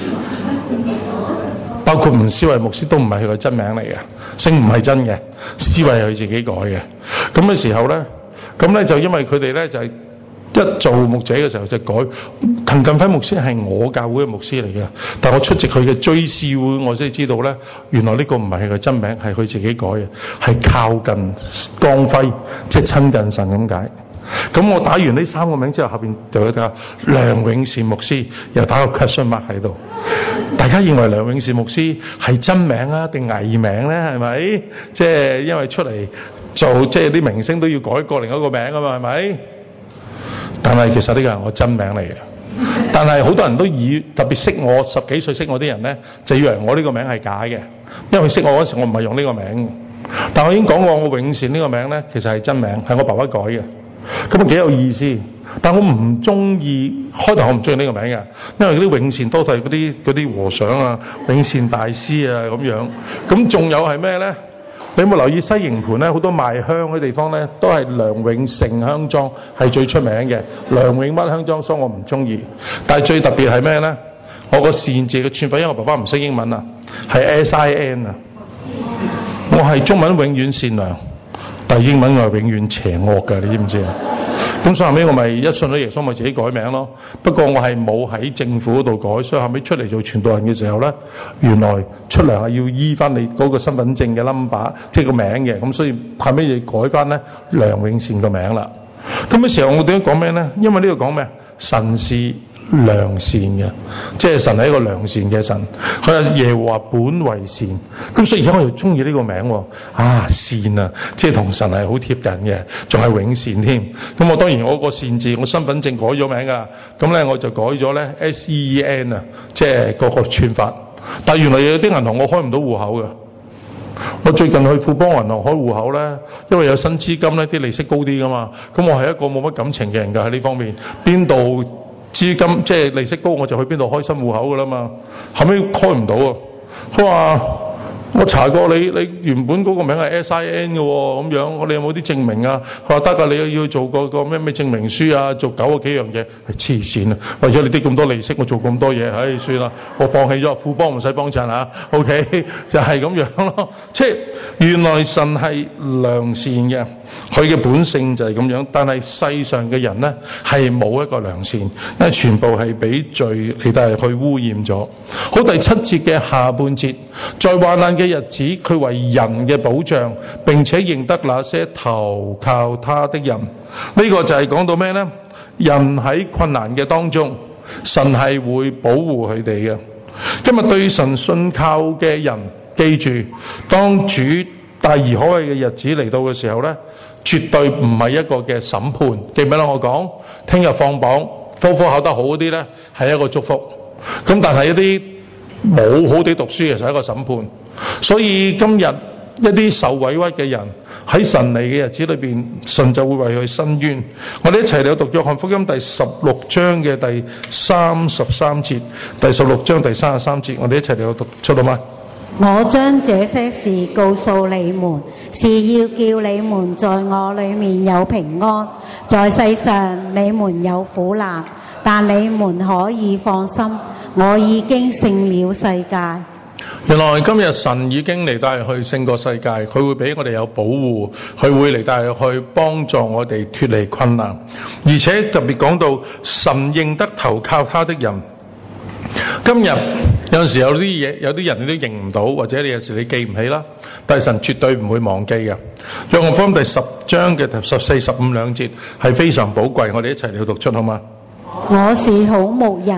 包括吳思維牧師都唔係佢嘅真名嚟嘅，姓唔係真嘅，思維係佢自己改嘅。咁嘅時候咧，咁咧就因為佢哋咧就係、是。一做牧者嘅時候就改，滕近輝牧師係我教會嘅牧師嚟嘅，但我出席佢嘅追思會，我先知道咧，原來呢個唔係佢嘅真名，係佢自己改嘅，係靠近光輝，即係親近神咁解。咁我打完呢三個名之後，後邊就有一個梁永善牧師，又打個 question mark 喺度。大家認為梁永善牧師係真名啊定藝名咧？係咪？即係因為出嚟做，即係啲明星都要改過另一個名啊嘛，係咪？但係其實呢個係我真名嚟嘅，但係好多人都以特別識我十幾歲識我啲人咧，就以為我呢個名係假嘅，因為識我嗰時我唔係用呢個名。但我已經講過，我永善呢個名咧其實係真名，係我爸爸改嘅，咁啊幾有意思。但我唔中意，開頭我唔中意呢個名嘅，因為嗰啲永善多係嗰啲嗰啲和尚啊、永善大師啊咁樣。咁仲有係咩咧？你有冇留意西營盤咧？好多賣香嘅地方咧，都係梁永盛香莊係最出名嘅。梁永乜香莊，所以我唔中意。但係最特別係咩咧？我個善字嘅串法，因為我爸爸唔識英文啊，係 S I N 啊。我係中文永遠善良，但係英文我係永遠邪惡㗎，你知唔知啊？咁所以後尾我咪一信咗耶穌，咪自己改名咯。不過我係冇喺政府嗰度改，所以後尾出嚟做傳道人嘅時候咧，原來出糧係要依翻你嗰個身份證嘅 number，即係個名嘅。咁所以後尾就改翻咧梁永善個名啦。咁嘅時候我點解講咩咧？因為呢度講咩？神是良善嘅，即係神係一個良善嘅神。佢係耶和華本為善，咁所以而家我又中意呢個名喎。啊善啊，即係同神係好貼近嘅，仲係永善添。咁我當然我個善字，我身份證改咗名㗎，咁咧我就改咗咧 S E E N 啊，即係個個串法。但係原來有啲銀行我開唔到戶口㗎。我最近去富邦銀行開戶口咧，因為有新資金咧，啲利息高啲㗎嘛。咁我係一個冇乜感情嘅人㗎，喺呢方面，邊度資金即係利息高，我就去邊度開新戶口㗎啦嘛。後尾開唔到啊，佢話我查過你，你原本嗰個名係 S I N 嘅喎，咁樣我哋有冇啲證明啊？佢話得㗎，你要做個個咩咩證明書啊，做九個幾樣嘢，係黐線啊！為咗你啲咁多利息，我做咁多嘢，唉，算啦，我放棄咗，富邦唔使幫襯嚇 ，OK，就係咁樣咯。即係原來神係良善嘅，佢嘅本性就係咁樣。但係世上嘅人咧係冇一個良善，因為全部係俾罪嚟到係去污染咗。好，第七節嘅下半節，在患難嘅日子，佢為人嘅保障，並且認得那些投靠他的人。呢、這個就係講到咩呢？人喺困難嘅當中，神係會保護佢哋嘅。今日對神信靠嘅人，記住，當主大而可畏嘅日子嚟到嘅時候呢，絕對唔係一個嘅審判。記唔記得我講？聽日放榜，科科考得好嗰啲呢，係一個祝福。咁但係一啲冇好地讀書嘅就係一個審判。所以今日一啲受委屈嘅人喺神嚟嘅日子裏邊，神就會為佢伸冤。我哋一齊嚟讀約翰福音第十六章嘅第三十三節，第十六章第三十三節，我哋一齊嚟讀出到嗎？ 我將這些事告訴你們，是要叫你們在我裏面有平安。在世上你們有苦難，但你們可以放心，我已經勝了世界。 原來今日神已經嚟帶去勝過世界，佢會俾我哋有保護，佢會嚟帶去幫助我哋脫離困難，而且特別講到神認得投靠他的人。今日有陣時有啲嘢，有啲人你都認唔到，或者你有時你記唔起啦，但係神絕對唔會忘記嘅。約翰福音第十章嘅十四、十五兩節係非常寶貴，我哋一齊嚟讀出好嗎？ 我是好牧人，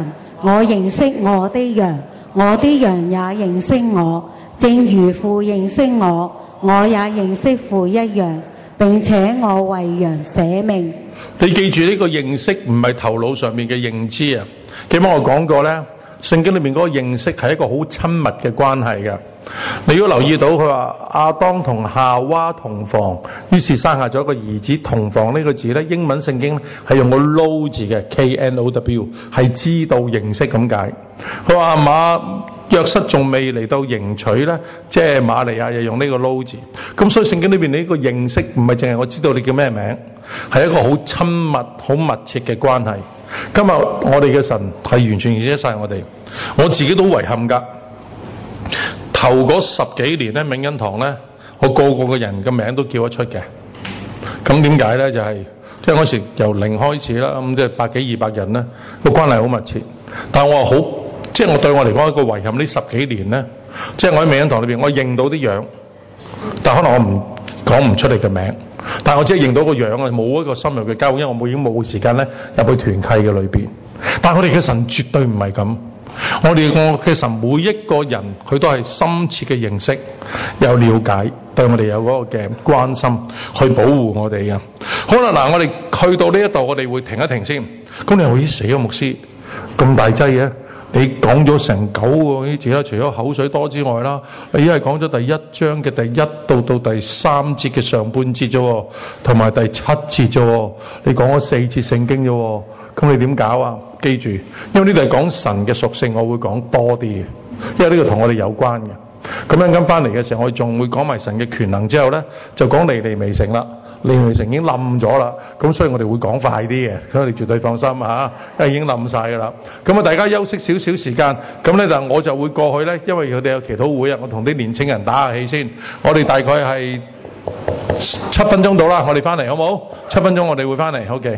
我認識我的羊，我的羊也認識我，正如父認識我，我也認識父一樣，並且我為羊捨命。 你記住呢個認識唔係頭腦上面嘅認知啊！記得我講過呢，聖經裏面嗰個認識係一個好親密嘅關係嘅。你如果留意到佢話亞當同夏娃同房，於是生下咗一個兒子。同房呢個字呢，英文聖經係用個 know 字嘅 K N O W， 係知道認識咁解。佢話馬約瑟仲未嚟到迎娶呢，即係瑪利亞又用呢個 know 字。咁所以聖經裏邊呢個認識唔係淨係我知道你叫咩名，係一個好親密、好密切嘅關係。今日我哋嘅神係完全認識晒我哋，我自己都遺憾㗎。頭嗰十幾年咧，永恩堂咧，我個個嘅人嘅名都叫得出嘅。咁點解咧？就係即係嗰時由零開始啦，咁即係百幾二百人咧，個關係好密切。但係我話好，即係我對我嚟講一個遺憾，呢十幾年咧，即係我喺永恩堂裏邊，我認到啲樣，但可能我唔講唔出嚟嘅名，但係我只係認到個樣啊，冇一個深入嘅交往，因為我冇已經冇時間咧入去團契嘅裏邊。但係我哋嘅神絕對唔係咁。我哋我嘅神每一個人佢都係深切嘅認識，有了解，對我哋有嗰個嘅關心，去保護我哋嘅。好啦，嗱，我哋去到呢一度，我哋會停一停先。咁你話咦死啊，牧師咁大劑嘅，你講咗成九個呢字啦，除咗口水多之外啦，你一係講咗第一章嘅第一到到第三節嘅上半節啫，同埋第七節啫，你講咗四節聖經啫。咁你點搞啊？記住，因為呢度係講神嘅屬性，我會講多啲嘅，因為呢個同我哋有關嘅。咁樣跟翻嚟嘅時候，我仲會講埋神嘅權能之後呢，就講尼尼微城啦。尼尼微城已經冧咗啦，咁所以我哋會講快啲嘅，所以你絕對放心嚇，因為已經冧晒㗎啦。咁啊，大家休息少少時間，咁呢就我就會過去呢，因為佢哋有祈禱會啊，我同啲年青人打下氣先。我哋大概係七分鐘到啦，我哋翻嚟好冇？七分鐘我哋會翻嚟 ，OK。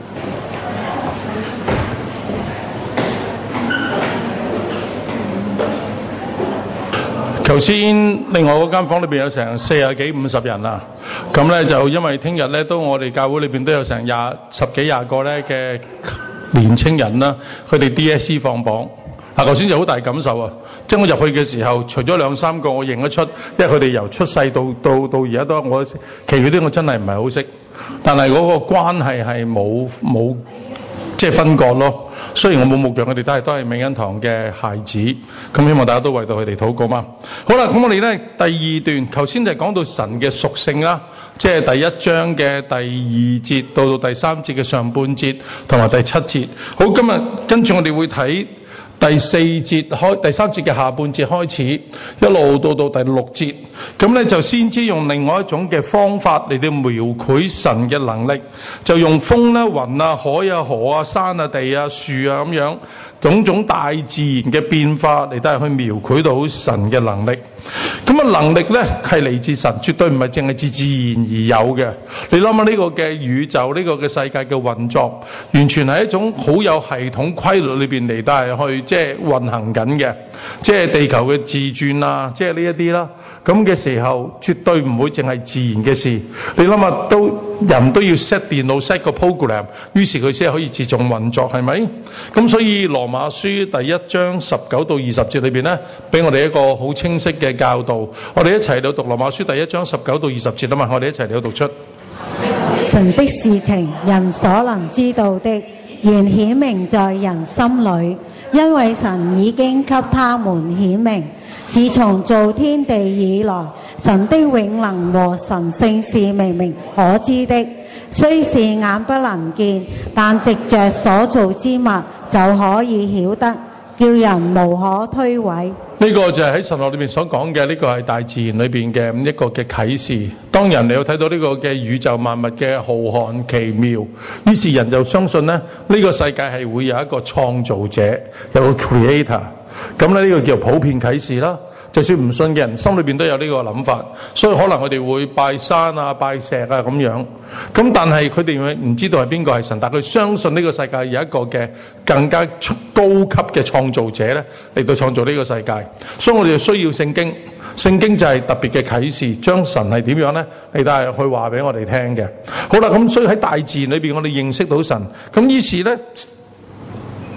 頭先另外嗰間房裏邊有成四十幾五十人啦，咁咧就因為聽日咧都我哋教會裏邊都有成廿十幾廿個咧嘅年青人啦，佢哋 D S C 放榜。嗱，頭先就好大感受啊！即係我入去嘅時候，除咗兩三個我認得出，因為佢哋由出世到到到而家都我，其餘啲我真係唔係好識，但係嗰個關係係冇冇即係分割咯。雖然我冇牧養佢哋，但係都係永恩堂嘅孩子，咁希望大家都為到佢哋禱告嘛。好啦，咁我哋咧第二段，頭先就係講到神嘅屬性啦，即係第一章嘅第二節到到第三節嘅上半節，同埋第七節。好，今日跟住我哋會睇第四節開第三節嘅下半節開始，一路到到第六節，咁咧就先知用另外一種嘅方法嚟到描繪神嘅能力，就用風啦、雲啊、海啊、河啊、山啊、地啊、樹啊咁樣種種大自然嘅變化嚟到去描繪到神嘅能力。咁啊，能力咧係嚟自神，絕對唔係淨係自自然而有嘅。你諗下呢個嘅宇宙，呢個嘅世界嘅運作，完全係一種好有系統規律裏邊嚟到係去即係運行緊嘅，即係地球嘅自轉啊，即係呢一啲啦。咁嘅時候，絕對唔會淨係自然嘅事。你諗下，都人都要 set 電腦 set 個 program， 於是佢先可以自動運作，係咪？咁所以羅馬書第一章十九到二十節裏邊咧，俾我哋一個好清晰嘅教導。我哋一齊嚟到讀羅馬書第一章十九到二十節啊嘛，我哋一齊嚟到讀出。 神的事情，人所能知道的，原顯明在人心裏，因為神已經給他們顯明。自從造天地以來，神的永能和神性是明明可知的，雖是眼不能見，但藉着所造之物就可以曉得，叫人無可推諉。 呢個就係喺神學裏面所講嘅，呢個係大自然裏邊嘅一個嘅啟示。當人你有睇到呢個嘅宇宙萬物嘅浩瀚奇妙，於是人就相信呢，呢個世界係會有一個創造者，有個 creator。咁咧呢個叫普遍啟示啦。就算唔信嘅人心裏邊都有呢個諗法，所以可能佢哋會拜山啊、拜石啊咁樣。咁但係佢哋唔知道係邊個係神，但佢相信呢個世界有一個嘅更加高級嘅創造者咧嚟到創造呢個世界。所以我哋需要聖經，聖經就係特別嘅啟示，將神係點樣咧嚟到係去話俾我哋聽嘅。好啦，咁所以喺大自然裏邊我哋認識到神，咁於是咧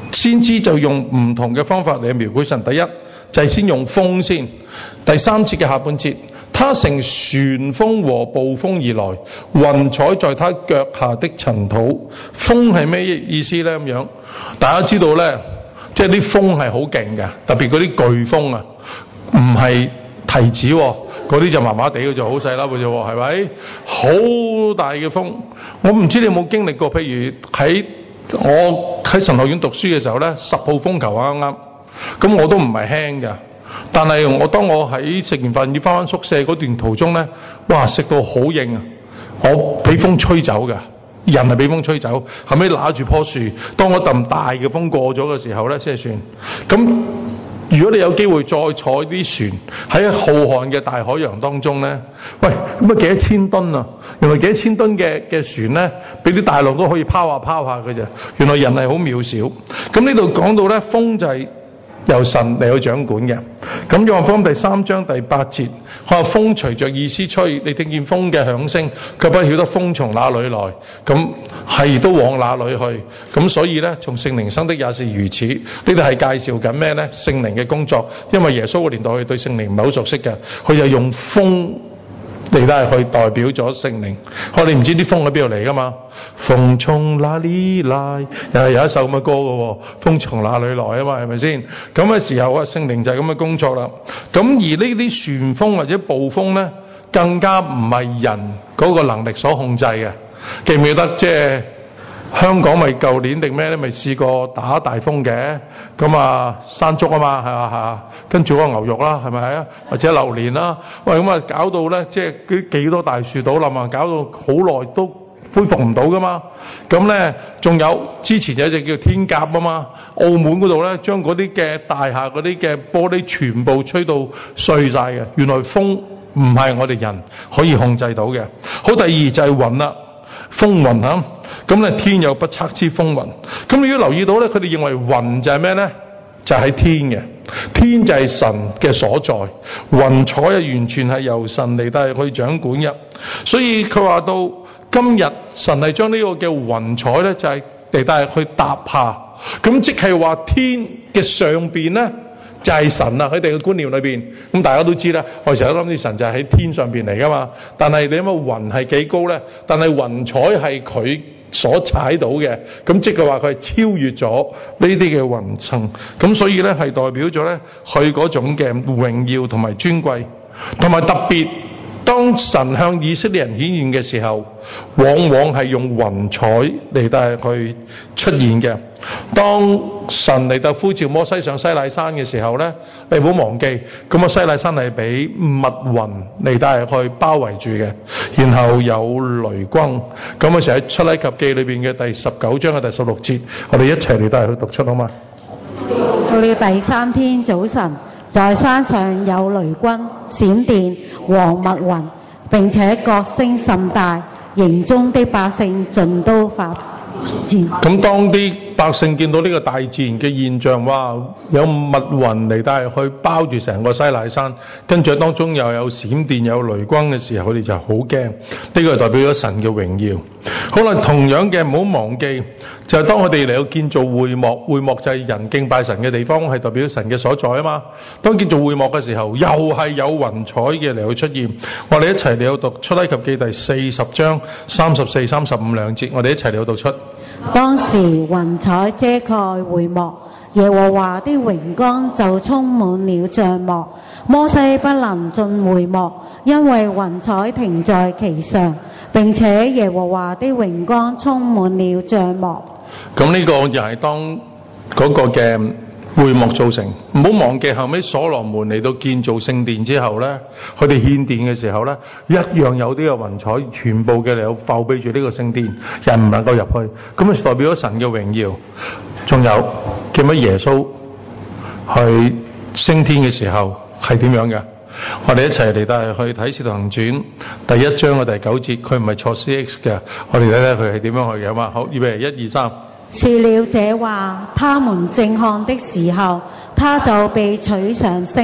先知就用唔同嘅方法嚟描繪神。第一就係先用風先，第三節嘅下半節，他乘旋風和暴風而來，雲彩在他腳下的塵土。風係咩意思呢？咁樣大家知道呢，即係啲風係好勁嘅，特別嗰啲颶風啊，唔係提子喎，嗰啲就麻麻地嘅，就好細粒嘅啫喎，係咪？好大嘅風，我唔知你有冇經歷過，譬如喺我喺神學院讀書嘅時候呢，十號風球啱啱，咁我都唔係輕㗎。但係我當我喺食完飯要翻返宿舍嗰段途中呢，哇，食到好硬啊！我俾風吹走㗎，人係俾風吹走，後尾揦住棵樹，當我陣大嘅風過咗嘅時候呢，先係算。咁如果你有機會再坐啲船喺浩瀚嘅大海洋當中呢，喂，咁啊幾多千噸啊？原來幾多千噸嘅嘅船呢，俾啲大浪都可以拋下拋下嘅啫。原來人係好渺小。咁呢度講到呢，風就係由神嚟去掌管嘅。咁約翰福音第三章第八節，佢話風隨着意思吹，你聽見風嘅響聲，卻不曉得風從哪裏來，咁係都往哪裏去。咁所以呢，從聖靈生的也是如此。呢度係介紹緊咩呢？聖靈嘅工作。因為耶穌嘅年代佢對聖靈唔係好熟悉嘅，佢就用風嚟都係去代表咗聖靈。我哋唔知啲風喺邊度嚟噶嘛？風從哪裏來？又係有一首咁嘅歌嘅喎，風從哪裏來啊嘛，係咪先？咁嘅時候啊，聖靈就係咁嘅工作啦。咁而呢啲旋風或者暴風呢，更加唔係人嗰個能力所控制嘅。記唔記得即係香港咪舊年定咩咧？咪試過打大風嘅，咁啊山竹啊嘛，係嘛係嘛，跟住嗰個牛肉啦，係咪啊？或者榴蓮啦，喂咁啊搞到咧，即係幾幾多大樹倒冧啊，搞到好耐都恢復唔到噶嘛。咁咧仲有之前有隻叫天鴿啊嘛，澳門嗰度咧將嗰啲嘅大廈嗰啲嘅玻璃全部吹到碎晒嘅。原來風唔係我哋人可以控制到嘅。好，第二就係雲啦，風雲嚇。咁咧天有不測之風雲。咁你要留意到咧，佢哋認為雲就係咩咧？就係天嘅，天就係神嘅所在，雲彩啊完全係由神嚟帶去掌管嘅。所以佢話到今日神係將呢個嘅雲彩咧就係嚟帶去搭下，咁即係話天嘅上邊咧就係神啊！喺哋嘅觀念裏邊，咁大家都知啦。我哋成日都諗住神就係喺天上邊嚟噶嘛。但係你諗下雲係幾高咧？但係雲彩係佢所踩到嘅，咁即係話佢係超越咗呢啲嘅雲層。咁所以咧係代表咗咧佢嗰種嘅榮耀同埋尊貴，同埋特別。當神向以色列人顯現嘅時候，往往係用雲彩嚟帶去出現嘅。當神嚟到呼召摩西上西奈山嘅時候咧，你唔好忘記，咁啊西奈山係俾密雲嚟帶去包圍住嘅，然後有雷轟。咁啊，成日喺出埃及記裏邊嘅第十九章嘅第十六節，我哋一齊嚟帶去讀出好嘛？ 到了第三天早晨，在山上有雷轟、閃電和密雲，並且角聲甚大，營中的百姓盡都發戰。咁當啲百姓見到呢個大自然嘅現象，哇！有密雲嚟帶去包住成個西奈山，跟住當中又有閃電、有雷轟嘅時候，佢哋就好驚。呢個係代表咗神嘅榮耀。好啦，同樣嘅唔好忘記，就係當我哋嚟到建造會幕，會幕就係人敬拜神嘅地方，係代表神嘅所在啊嘛。當建造會幕嘅時候，又係有雲彩嘅嚟到出現。我哋一齊嚟到讀出埃及記第四十章三十四、三十五兩節，我哋一齊嚟到讀出。 當時雲彩遮蓋會幕，耶和華的榮光就充滿了帳幕，摩西不能進會幕，因為雲彩停在其上，並且耶和華的榮光充滿了帳幕。 咁呢個又係當嗰個嘅會幕造成。唔好忘記後尾所羅門嚟到建造聖殿之後呢，佢哋獻殿嘅時候呢，一樣有啲嘅雲彩，全部嘅嚟有覆庇住呢個聖殿，人唔能夠入去。咁啊代表咗神嘅榮耀。仲有記唔記得耶穌去升天嘅時候係點樣嘅？我哋一齊嚟帶去睇《使徒行傳》第一章嘅第九節，佢唔係坐 C X 嘅，我哋睇睇佢係點樣去嘅嘛。好，預備，一二三。 說了這話，他們正看的時候，他就被取上升，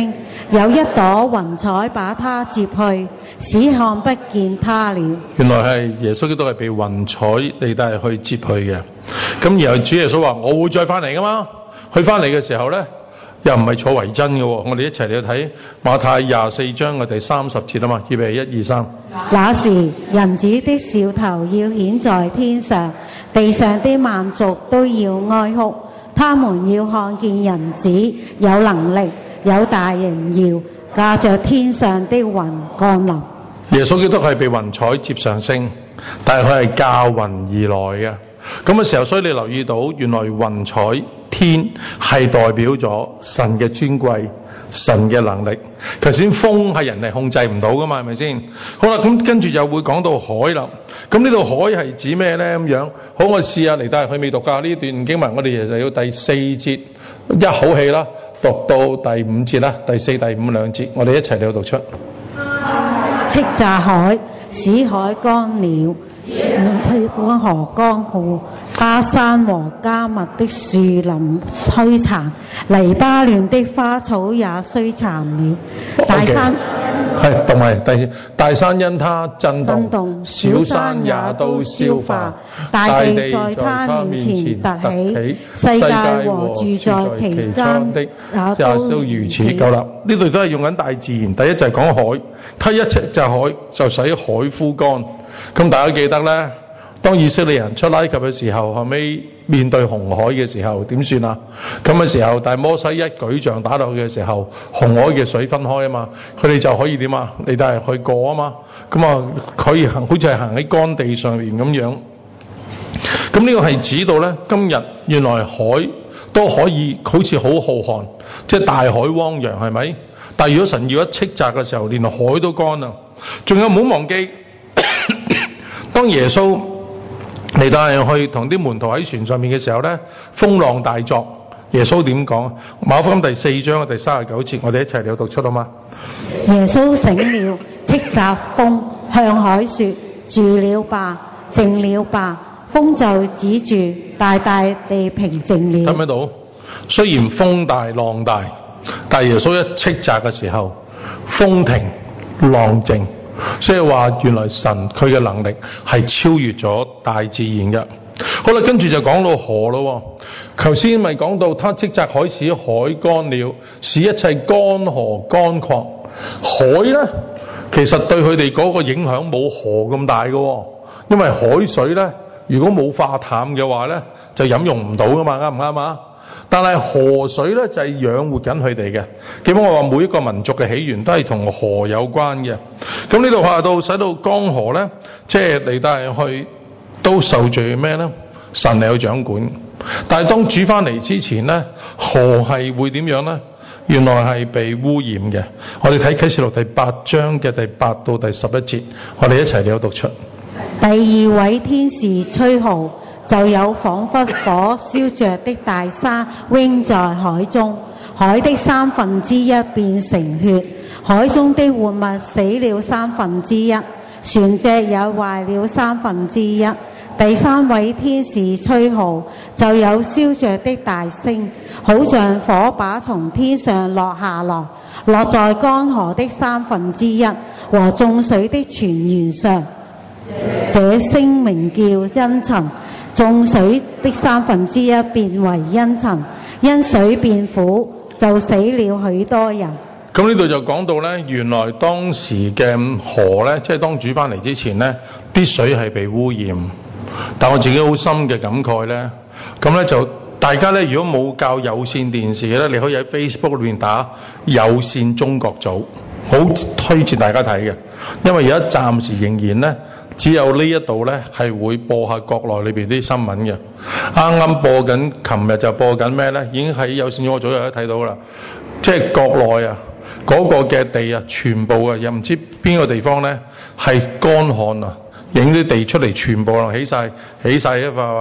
有一朵雲彩把他接去，使看不見他了。 原來係耶穌基督係被雲彩嚟帶去接去嘅。咁然後主耶穌話：我會再翻嚟噶嘛？佢翻嚟嘅時候呢，又唔係坐為真嘅喎。我哋一齊嚟睇馬太廿四章嘅第三十節啊嘛，預備一二三。 那時人子的兆頭要顯在天上，地上的萬族都要哀哭。他們要看見人子有能力，有大榮耀，駕着天上的雲降臨。 耶穌基督係被雲彩接上升，但係佢係駕雲而來嘅。咁嘅時候，所以你留意到，原來雲彩天係代表咗神嘅尊貴、神嘅能力。頭先風係人係控制唔到噶嘛，係咪先？好啦，咁跟住又會講到海啦。咁呢度海係指咩呢？咁樣，好，我試下嚟，但係佢未讀㗎呢段經文，我哋就要第四節一口氣啦，讀到第五節啦，第四、第五兩節，我哋一齊嚟讀出。 斥責海，使海乾了，推江河乾涸，巴山和迦密的樹林衰殘，黎巴嫩的花草也衰殘了。大山係同埋第大山因他震動， 震動小山也都消化， 大地在他面前突起，世界和住在其間的也都如此。 夠啦，呢度都係用緊大自然。第一就係講海，他一斥責海，就使海枯乾。咁大家記得呢，當以色列人出埃及嘅時候，後尾面對紅海嘅時候點算啊？咁嘅時候，但係摩西一舉杖打落去嘅時候，紅海嘅水分開啊嘛，佢哋就可以點啊？你哋係去過啊嘛，咁啊可以行，好似係行喺乾地上面咁樣。咁呢個係指到呢，今日原來海都可以好似好浩瀚，即係大海汪洋，係咪？但係如果神要一斥責嘅時候，連海都乾啦。仲有唔好忘記，當耶穌嚟到係去同啲門徒喺船上面嘅時候呢，風浪大作，耶穌點講？馬可福音第四章嘅第三十九節，我哋一齊嚟讀出好嗎？ 耶穌醒了，斥責風，向海說：住了吧，靜了吧。風就止住，大大地平靜了。 睇唔睇到？雖然風大浪大，但耶穌一斥責嘅時候，風停浪靜。所以話原來神佢嘅能力係超越咗大自然嘅。好啦，跟住就講到河咯。頭先咪講到他斥責海，使海乾了，使一切乾河乾涸。海呢，其實對佢哋嗰個影響冇河咁大嘅，因為海水呢，如果冇化淡嘅話呢，就飲用唔到噶嘛，啱唔啱啊？但係河水咧就係、是、養活緊佢哋嘅。基本我話每一個民族嘅起源都係同河有關嘅。咁呢度話到使到江河咧，即係嚟帶去都受住咩咧？神嚟有掌管。但係當主翻嚟之前咧，河係會點樣咧？原來係被污染嘅。我哋睇啟示錄第八章嘅第八到第十一節，我哋一齊嚟讀出。 第二位天使吹號。就有仿佛火燒着的大山扔在海中，海的三分之一變成血，海中的活物死了三分之一，船隻也壞了三分之一。第三位天使吹號，就有燒着的大星，好像火把從天上落下來，落在乾河的三分之一和眾水的泉源上。這星名叫茵蔯。眾水的三分之一變為茵蔯，因水變苦，就死了許多人。 咁呢度就講到呢，原來當時嘅河呢，即係當主翻嚟之前呢，啲水係被污染。但我自己好深嘅感慨呢，咁呢就大家呢，如果冇教有線電視呢，你可以喺 Facebook 裏面打有線中國組，好推薦大家睇嘅，因為而家暫時仍然呢。只有呢一度呢係會播下國內裏邊啲新聞嘅。啱啱播緊，琴日就播緊咩呢？已經喺有線中國組有得睇到啦。即係國內啊，嗰、那個嘅地啊，全部啊，又唔知邊個地方呢係乾旱啊，影啲地出嚟，全部啊起晒起晒一塊塊。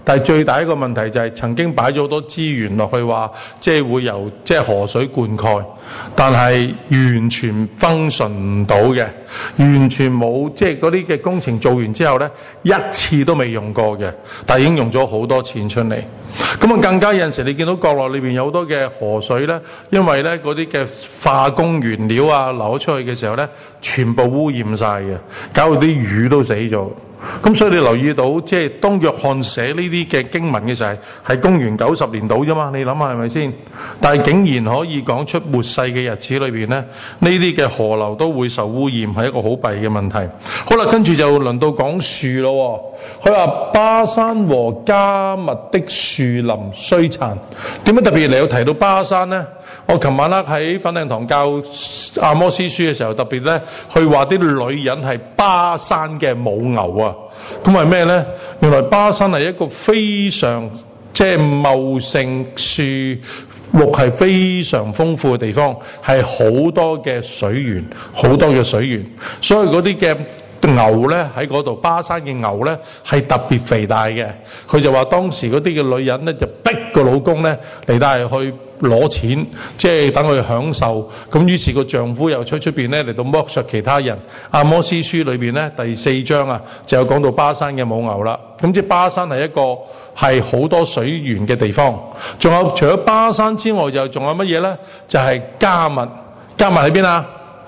但係最大一個問題就係曾經擺咗好多資源落去話，即係會由即係河水灌溉，但係完全 function 唔到嘅，完全冇即係嗰啲嘅工程做完之後呢，一次都未用過嘅，但係已經用咗好多錢出嚟。咁啊更加有陣時你見到角落裏邊有好多嘅河水呢，因為呢嗰啲嘅化工原料啊流咗出去嘅時候呢，全部污染晒嘅，搞到啲魚都死咗。咁所以你留意到，即係當約翰寫呢啲嘅經文嘅時候，係公元九十年到啫嘛，你諗下係咪先？但係竟然可以講出末世嘅日子裏邊呢，呢啲嘅河流都會受污染，係一個好弊嘅問題。好啦，跟住就輪到講樹咯。佢話巴山和迦密的樹林衰殘。點解特別嚟有提到巴山呢？我琴晚咧喺粉嶺堂教阿摩司書嘅時候，特別咧去話啲女人係巴山嘅母牛啊。咁係咩呢？原來巴山係一個非常即係茂盛樹木係非常豐富嘅地方，係好多嘅水源，好多嘅水源，所以嗰啲嘅牛咧喺嗰度，巴山嘅牛咧係特別肥大嘅。佢就話當時嗰啲嘅女人咧就逼個老公咧嚟帶去攞錢，即係等佢享受。咁於是個丈夫又出出邊咧嚟到剝削其他人。阿摩司書裏邊咧第四章啊就有講到巴山嘅母牛啦。咁即係巴山係一個係好多水源嘅地方。仲有除咗巴山之外，就仲有乜嘢咧？就係、是、迦密。迦密喺邊啊？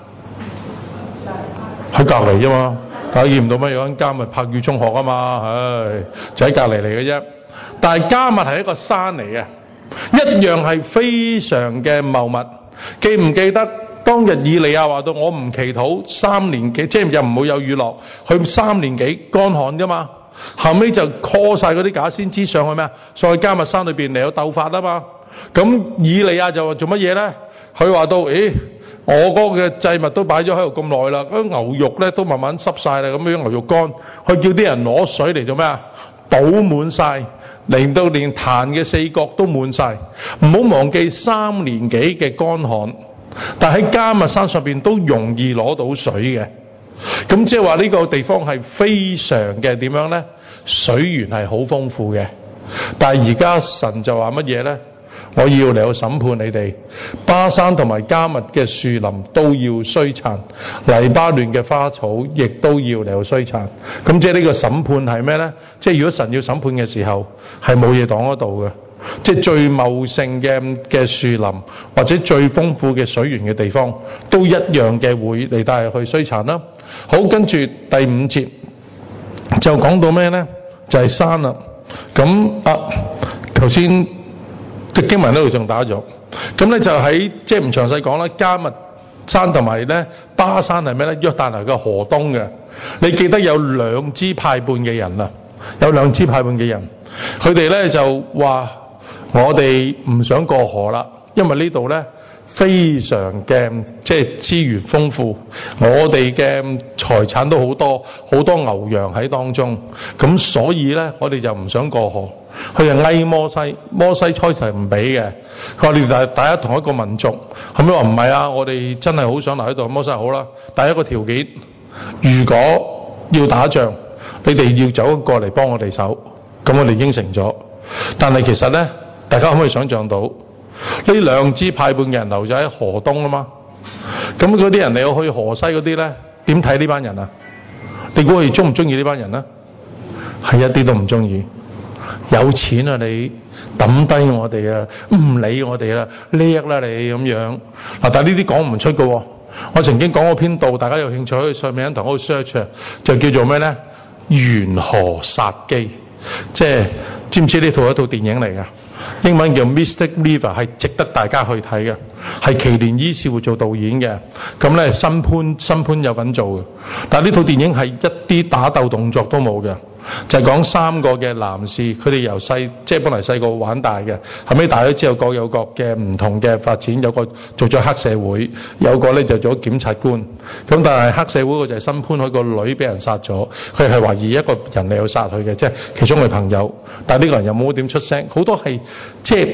喺隔離啫嘛。大家見唔到咩？有間迦密柏語中學啊嘛，唉，就喺隔離嚟嘅啫。但係迦密係一個山嚟嘅，一樣係非常嘅茂密。記唔記得當日以利亞話到我唔祈禱三年幾，即係又唔會有雨落，佢三年幾乾旱啫嘛。後尾就 call 晒嗰啲假先知上去咩？上去迦密山裏邊嚟有鬥法啊嘛。咁以利亞就話做乜嘢咧？佢話到，咦？我嗰個嘅祭物都擺咗喺度咁耐啦，嗰啲牛肉咧都慢慢濕晒啦，咁樣牛肉乾，佢叫啲人攞水嚟做咩啊？倒滿晒，令到連壇嘅四角都滿晒。唔好忘記三年幾嘅乾旱，但喺迦密山上邊都容易攞到水嘅。咁即係話呢個地方係非常嘅點樣咧？水源係好豐富嘅。但係而家神就話乜嘢咧？我要嚟到審判你哋，巴山同埋迦密嘅樹林都要衰殘，黎巴嫩嘅花草亦都要嚟到衰殘。咁即係呢個審判係咩呢？即係如果神要審判嘅時候，係冇嘢擋得到嘅。即係最茂盛嘅嘅樹林或者最豐富嘅水源嘅地方，都一樣嘅會嚟帶去衰殘啦。好，跟住第五節就講到咩呢？就係、是、山啦。咁啊，頭先。嘅經文呢度仲打咗，咁咧就喺即係唔詳細講啦。迦密山同埋咧巴山係咩咧？約旦河嘅河東嘅。你記得有兩支派半嘅人啊，有兩支派半嘅人，佢哋咧就話我哋唔想過河啦，因為呢度咧非常嘅即係資源豐富，我哋嘅財產都好多，好多牛羊喺當中，咁所以咧我哋就唔想過河。佢就嗌摩西，摩西初時唔俾嘅。佢話你哋大家同一個民族，後尾話唔係啊，我哋真係好想留喺度。摩西好啦，第一個條件，如果要打仗，你哋要走過嚟幫我哋手，咁我哋應承咗。但係其實咧，大家可唔可以想象到呢兩支派半嘅人留咗喺河東啊嘛？咁嗰啲人你要去河西嗰啲咧，點睇呢班人啊？你估佢中唔中意呢班人啊？係一啲都唔中意。有錢啊你抌低我哋啊，唔理我哋啦，叻啦你咁樣嗱，但係呢啲講唔出嘅喎。我曾經講過篇道，大家有興趣可以上名堂嗰度 search， 就叫做咩咧？沿河殺機，即係知唔知呢套一套電影嚟㗎？英文叫 Mystic River， 係值得大家去睇嘅，係奇連伊士活做導演嘅。咁咧新潘新潘有份做嘅，但係呢套電影係一啲打鬥動作都冇嘅。就係講三個嘅男士，佢哋由細即係本嚟細個玩大嘅，後尾大咗之後各有各嘅唔同嘅發展，有個做咗黑社會，有個咧就做咗檢察官。咁但係黑社會個就係新潘，佢個女俾人殺咗，佢係懷疑一個人嚟去殺佢嘅，即係其中嘅朋友。但係呢個人又冇點出聲，好多係即係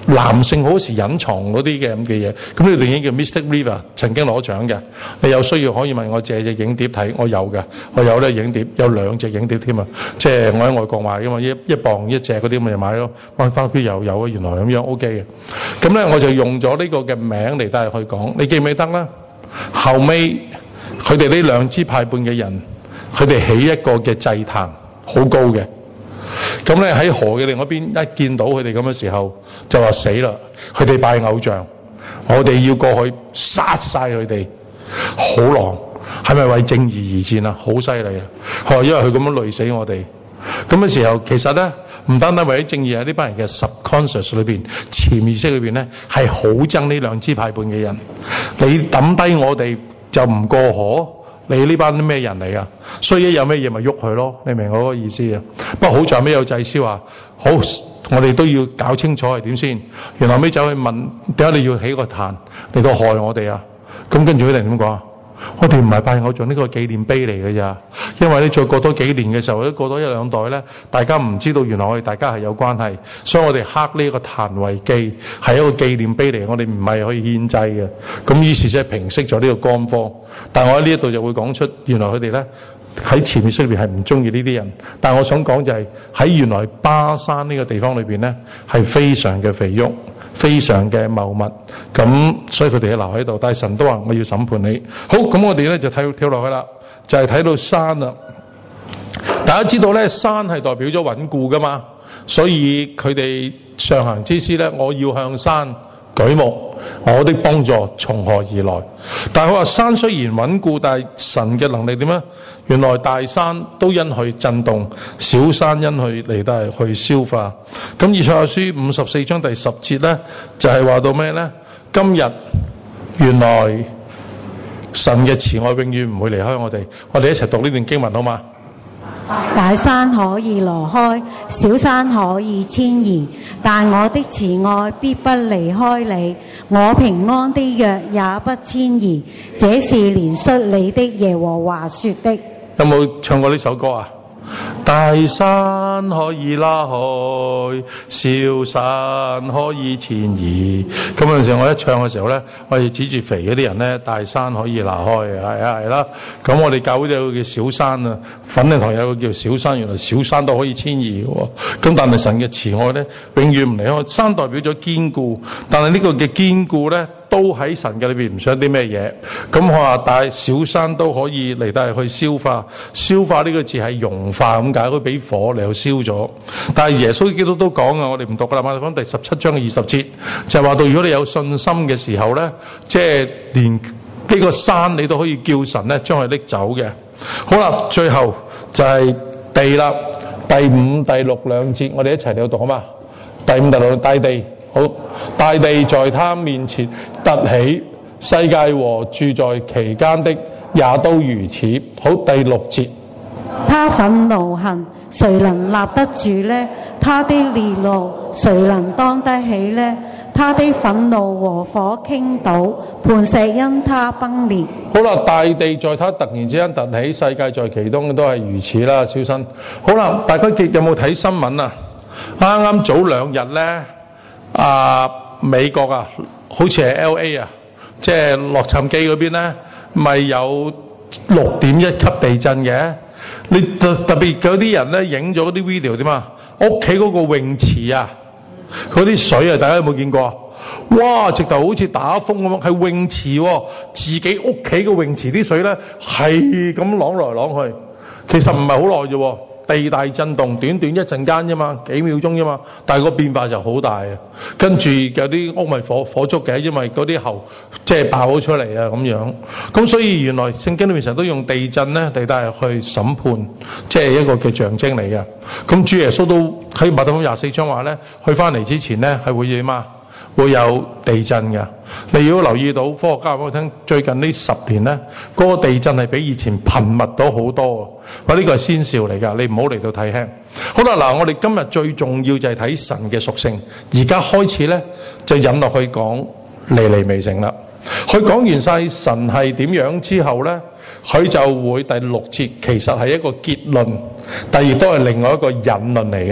男性好時隱藏嗰啲嘅咁嘅嘢。咁呢段影叫 Mystic River， 曾經攞獎嘅。你有需要可以問我借隻影碟睇，我有嘅，我有呢影碟，有兩隻影碟添啊！即係我喺外國買㗎嘛，一一磅一隻嗰啲咪買咯，翻翻邊又有啊，原來咁樣 OK 嘅。咁咧我就用咗呢個嘅名嚟帶入去講，你記唔記得啦？後尾佢哋呢兩支派半嘅人，佢哋起一個嘅祭壇，好高嘅。咁咧喺河嘅另一邊，一見到佢哋咁嘅時候，就話死啦！佢哋拜偶像，我哋要過去殺晒佢哋。好狼，係咪為正義而戰啊？好犀利啊！佢話因為佢咁樣累死我哋。咁嘅時候，其實咧唔單單為咗正義，喺呢班人嘅 subconscious 裏邊、潛意識裏邊咧，係好憎呢兩支派半嘅人。你抌低我哋就唔過河。你呢班啲咩人嚟啊？所以一有咩嘢咪喐佢咯，你明我嗰個意思啊？不過好在尾有祭司話，好，我哋都要搞清楚係點先。然後尾走去問，點解你要起個壇嚟到害我哋啊？咁跟住佢哋點講啊？我哋唔係拜偶像，呢個紀念碑嚟嘅咋。因為你再過多幾年嘅時候，或者過多一兩代咧，大家唔知道原來我哋大家係有關係，所以我哋刻呢個壇為記，係一個紀念碑嚟，我哋唔係去獻祭嘅。咁於是即係平息咗呢個乾荒。但係我喺呢一度就會講出，原來佢哋咧喺潛意識裏邊係唔中意呢啲人。但係我想講就係喺原來巴山呢個地方裏邊咧係非常嘅肥沃，非常嘅茂密，咁所以佢哋要留喺度。但係神都話我要審判你。好，咁我哋咧就睇跳落去啦，就係、是、睇到山啦。大家知道咧，山係代表咗穩固噶嘛，所以佢哋上行之詩咧，我要向山舉目，我的幫助從何而來？但係佢話山雖然穩固，但係神嘅能力點咧？原來大山都因佢震動，小山因佢嚟到係去消化。咁以賽亞書五十四章第十節咧，就係、是、話到咩咧？今日原來神嘅慈愛永遠唔會離開我哋。我哋一齊讀呢段經文好嗎？ 大山可以挪開，小山可以遷移，但我的慈愛必不離開你，我平安的約也不遷移。這是憐恤你的耶和華說的。 有冇唱過呢首歌啊？大山可以拉開，小山可以遷移。咁有陣時我一唱嘅時候咧，我哋指住肥嗰啲人咧，大山可以拿開，係啊係啦。咁我哋教會有個叫小山啊，粉嶺堂有個叫小山，原來小山都可以遷移嘅。咁但係神嘅慈愛咧，永遠唔離開。山代表咗堅固，但係呢個嘅堅固咧，都喺神嘅裏邊唔想啲咩嘢。咁我話大小山都可以嚟到去消化，消化呢個字係融化咁解，佢俾火嚟去燒咗。但係耶穌基督都講啊，我哋唔讀噶啦，馬太福音第十七章嘅二十節就係話到，如果你有信心嘅時候咧，即係連呢個山你都可以叫神咧將佢拎走嘅。好啦，最後就係地啦，第五、第六兩節，我哋一齊嚟讀好嘛？第五、第六大地。好，大地在他面前凸起，世界和住在其間的也都如此。好，第六節。 他憤怒恨，誰能立得住呢？他的烈怒，誰能當得起呢？他的憤怒和火傾倒，磐石因他崩裂。 好啦，大地在他突然之間凸起，世界在其中都係如此啦。小心。好啦，大家有冇睇新聞啊？啱啱早兩日呢。啊，美國啊，好似係 L A 啊，即係洛杉磯嗰邊咧，咪有六點一級地震嘅。你特特別嗰啲人咧，影咗啲 video 點啊？屋企嗰個泳池啊，嗰啲水啊，大家有冇見過啊？哇！直頭好似打風咁樣，係泳池喎、哦，自己屋企嘅泳池啲水咧係咁啷來啷去，其實唔係好耐啫。地大震動，短短一陣間啫嘛，幾秒鐘啫嘛，但係個變化就好大啊！跟住有啲屋咪火火燭嘅，因為嗰啲喉即係爆咗出嚟啊咁樣。咁所以原來聖經裏面成日都用地震咧嚟帶去審判，即係一個嘅象徵嚟嘅。咁主耶穌都喺馬太福音廿四章話咧，去翻嚟之前咧係會點啊？會有地震嘅。你如果留意到科學家話俾我聽，最近呢十年咧，嗰、那個地震係比以前頻密到好多。話呢個係先兆嚟㗎，你唔好嚟到睇輕。好啦，嗱，我哋今日最重要就係睇神嘅屬性。而家開始咧就引落去講尼尼微城啦。佢講完晒神係點樣之後咧，佢就會第六節其實係一個結論，但亦都係另外一個引論嚟嘅。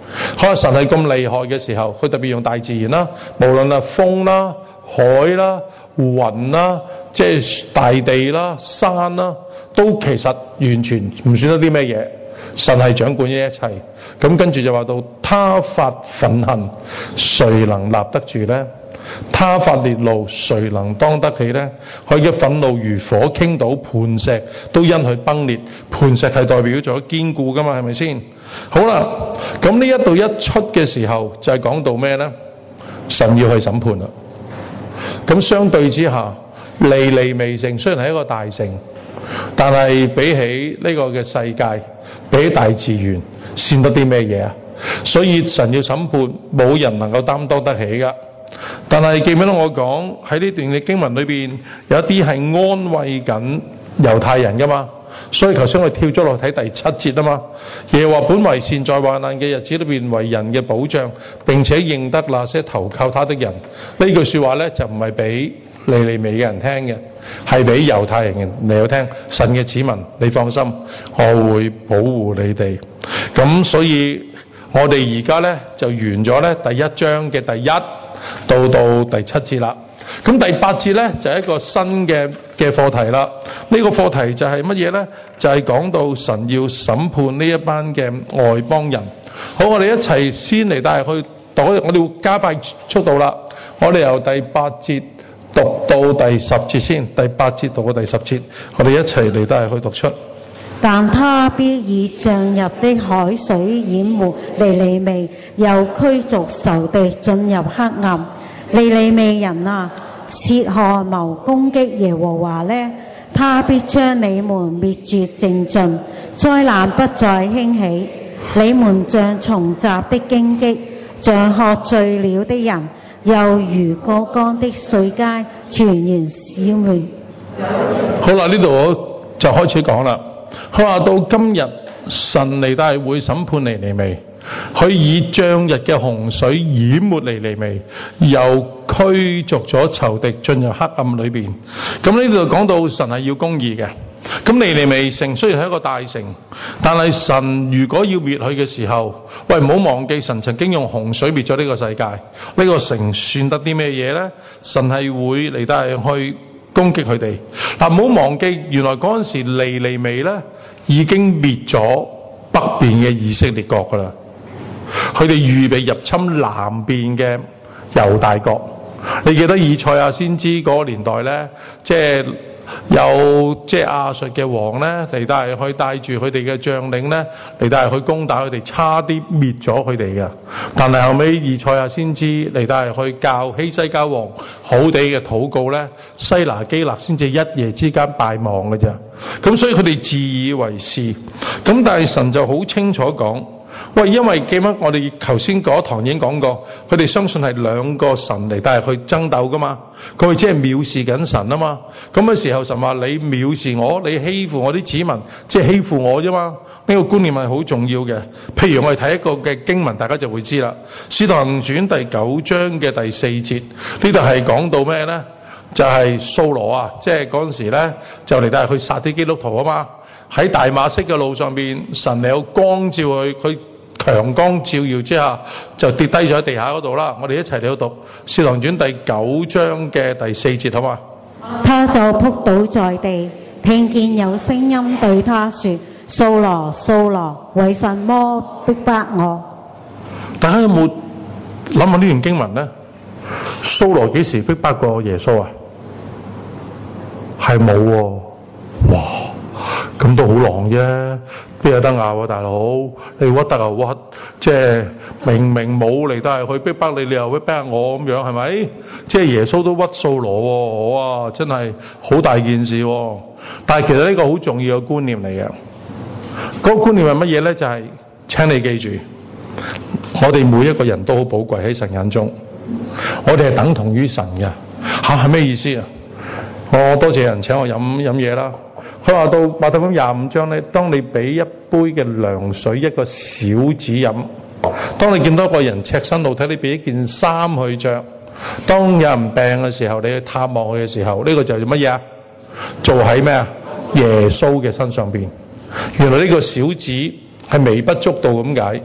可能神係咁厲害嘅時候，佢特別用大自然啦，無論係風啦、海啦、雲啦，即係大地啦、山啦，都其實完全唔算得啲咩嘢。神係掌管呢一切。咁跟住就話到，他發憤恨，誰能立得住呢？他發烈怒，誰能當得起呢？佢嘅憤怒如火傾倒，磐石都因佢崩裂。磐石係代表咗堅固噶嘛，係咪先？好啦，咁呢一度一出嘅時候就係講到咩呢？神要去審判啦。咁相對之下，尼尼微城雖然係一個大城，但係比起呢個嘅世界，比起大自然，算得啲咩嘢啊？所以神要審判，冇人能夠擔當得起噶。但係記唔記得我講喺呢段嘅經文裏邊，有一啲係安慰緊猶太人噶嘛？所以頭先我跳咗落睇第七節啊嘛。耶和華本為善，在患難嘅日子裏邊為人嘅保障，並且認得那些投靠他的人。呢句說話咧就唔係俾尼尼微嘅人聽嘅，係俾猶太人嚟去聽。神嘅子民，你放心，我會保護你哋。咁所以我哋而家咧就完咗咧第一章嘅第一到到第七節啦。咁第八節咧就係一個新嘅嘅課題啦。呢個課題就係乜嘢咧？就係講到神要審判呢一班嘅外邦人。好，我哋一齊先嚟帶去讀，我哋會加快速度啦。我哋由第八節讀到第十節先，第八節讀到第十節，我哋一齊嚟帶去讀出。 但他必以漲入的海水淹沒尼尼微，又驅逐仇敵進入黑暗。尼尼微人啊，切何謀攻擊耶和華呢？他必將你們滅絕淨盡，災難不再興起。你們像蟲雜的荊棘，像喝醉了的人，又如過乾的碎秸，全然消滅。 好啦，呢度我就開始講啦。佢話到今日神嚟帶會審判尼尼微，佢以漲溢嘅洪水淹沒尼尼微，又驅逐咗仇敵進入黑暗裏邊。咁呢度講到神係要公義嘅。咁尼尼微城雖然係一個大城，但係神如果要滅佢嘅時候，喂，唔好忘記神曾經用洪水滅咗呢個世界。呢、這個城算得啲咩嘢呢？神係會嚟帶去攻擊佢哋。嗱，唔好忘記，原來嗰陣時尼尼微咧已經滅咗北邊嘅以色列國噶啦，佢哋預備入侵南邊嘅猶大國。你記得以賽亞先知嗰個年代咧，即係有即係亞述嘅王咧嚟帶去帶住佢哋嘅將領咧嚟帶去攻打佢哋，差啲滅咗佢哋嘅。但係後尾以賽亞先知嚟帶去教希西家王好地嘅禱告咧，西拿基立先至一夜之間敗亡嘅啫。咁所以佢哋自以為是。咁但係神就好清楚講，喂，因為記唔記得我哋頭先嗰堂已經講過，佢哋相信係兩個神嚟帶去爭鬥噶嘛，佢哋只係藐視緊神啊嘛。咁嘅時候神話你藐視我，你欺負我啲子民，即係欺負我啫嘛。呢個觀念係好重要嘅。譬如我哋睇一個嘅經文，大家就會知啦。使徒行傳第九章嘅第四節，呢度係講到咩呢？就係掃羅啊，即係嗰陣時咧就嚟帶去殺啲基督徒啊嘛。喺大馬色嘅路上邊，神嚟有光照佢，佢強光照耀之下就跌低咗喺地下嗰度啦。我哋一齊嚟讀《使徒行傳》第九章嘅第四節，好嘛？ 他就仆倒在地，聽見有聲音對他說：掃羅，掃羅，為什麼逼迫我？ 大家有冇諗下呢段經文呢？掃羅幾時逼迫過耶穌啊？係冇喎，哇！咁都好狼啫，邊有得拗啊，大佬？你屈得又屈，即係明明冇嚟，但係去逼迫你，你又逼迫我咁樣，係咪？即係耶穌都屈掃羅喎，哇！真係好大件事喎。但係其實呢個好重要嘅觀念嚟嘅，嗰個觀念係乜嘢咧？就係請你記住，我哋每一個人都好寶貴喺神眼中，我哋係等同於神嘅。吓，係咩意思啊？我多謝人請我飲飲嘢啦。佢話到馬太福音廿五章咧，當你俾一杯嘅涼水一個小子飲，當你見到一個人赤身露體，你俾一件衫去着，當有人病嘅時候，你去探望佢嘅時候，呢、這個就係乜嘢啊？做喺咩啊？耶穌嘅身上邊。原來呢個小子係微不足道咁解，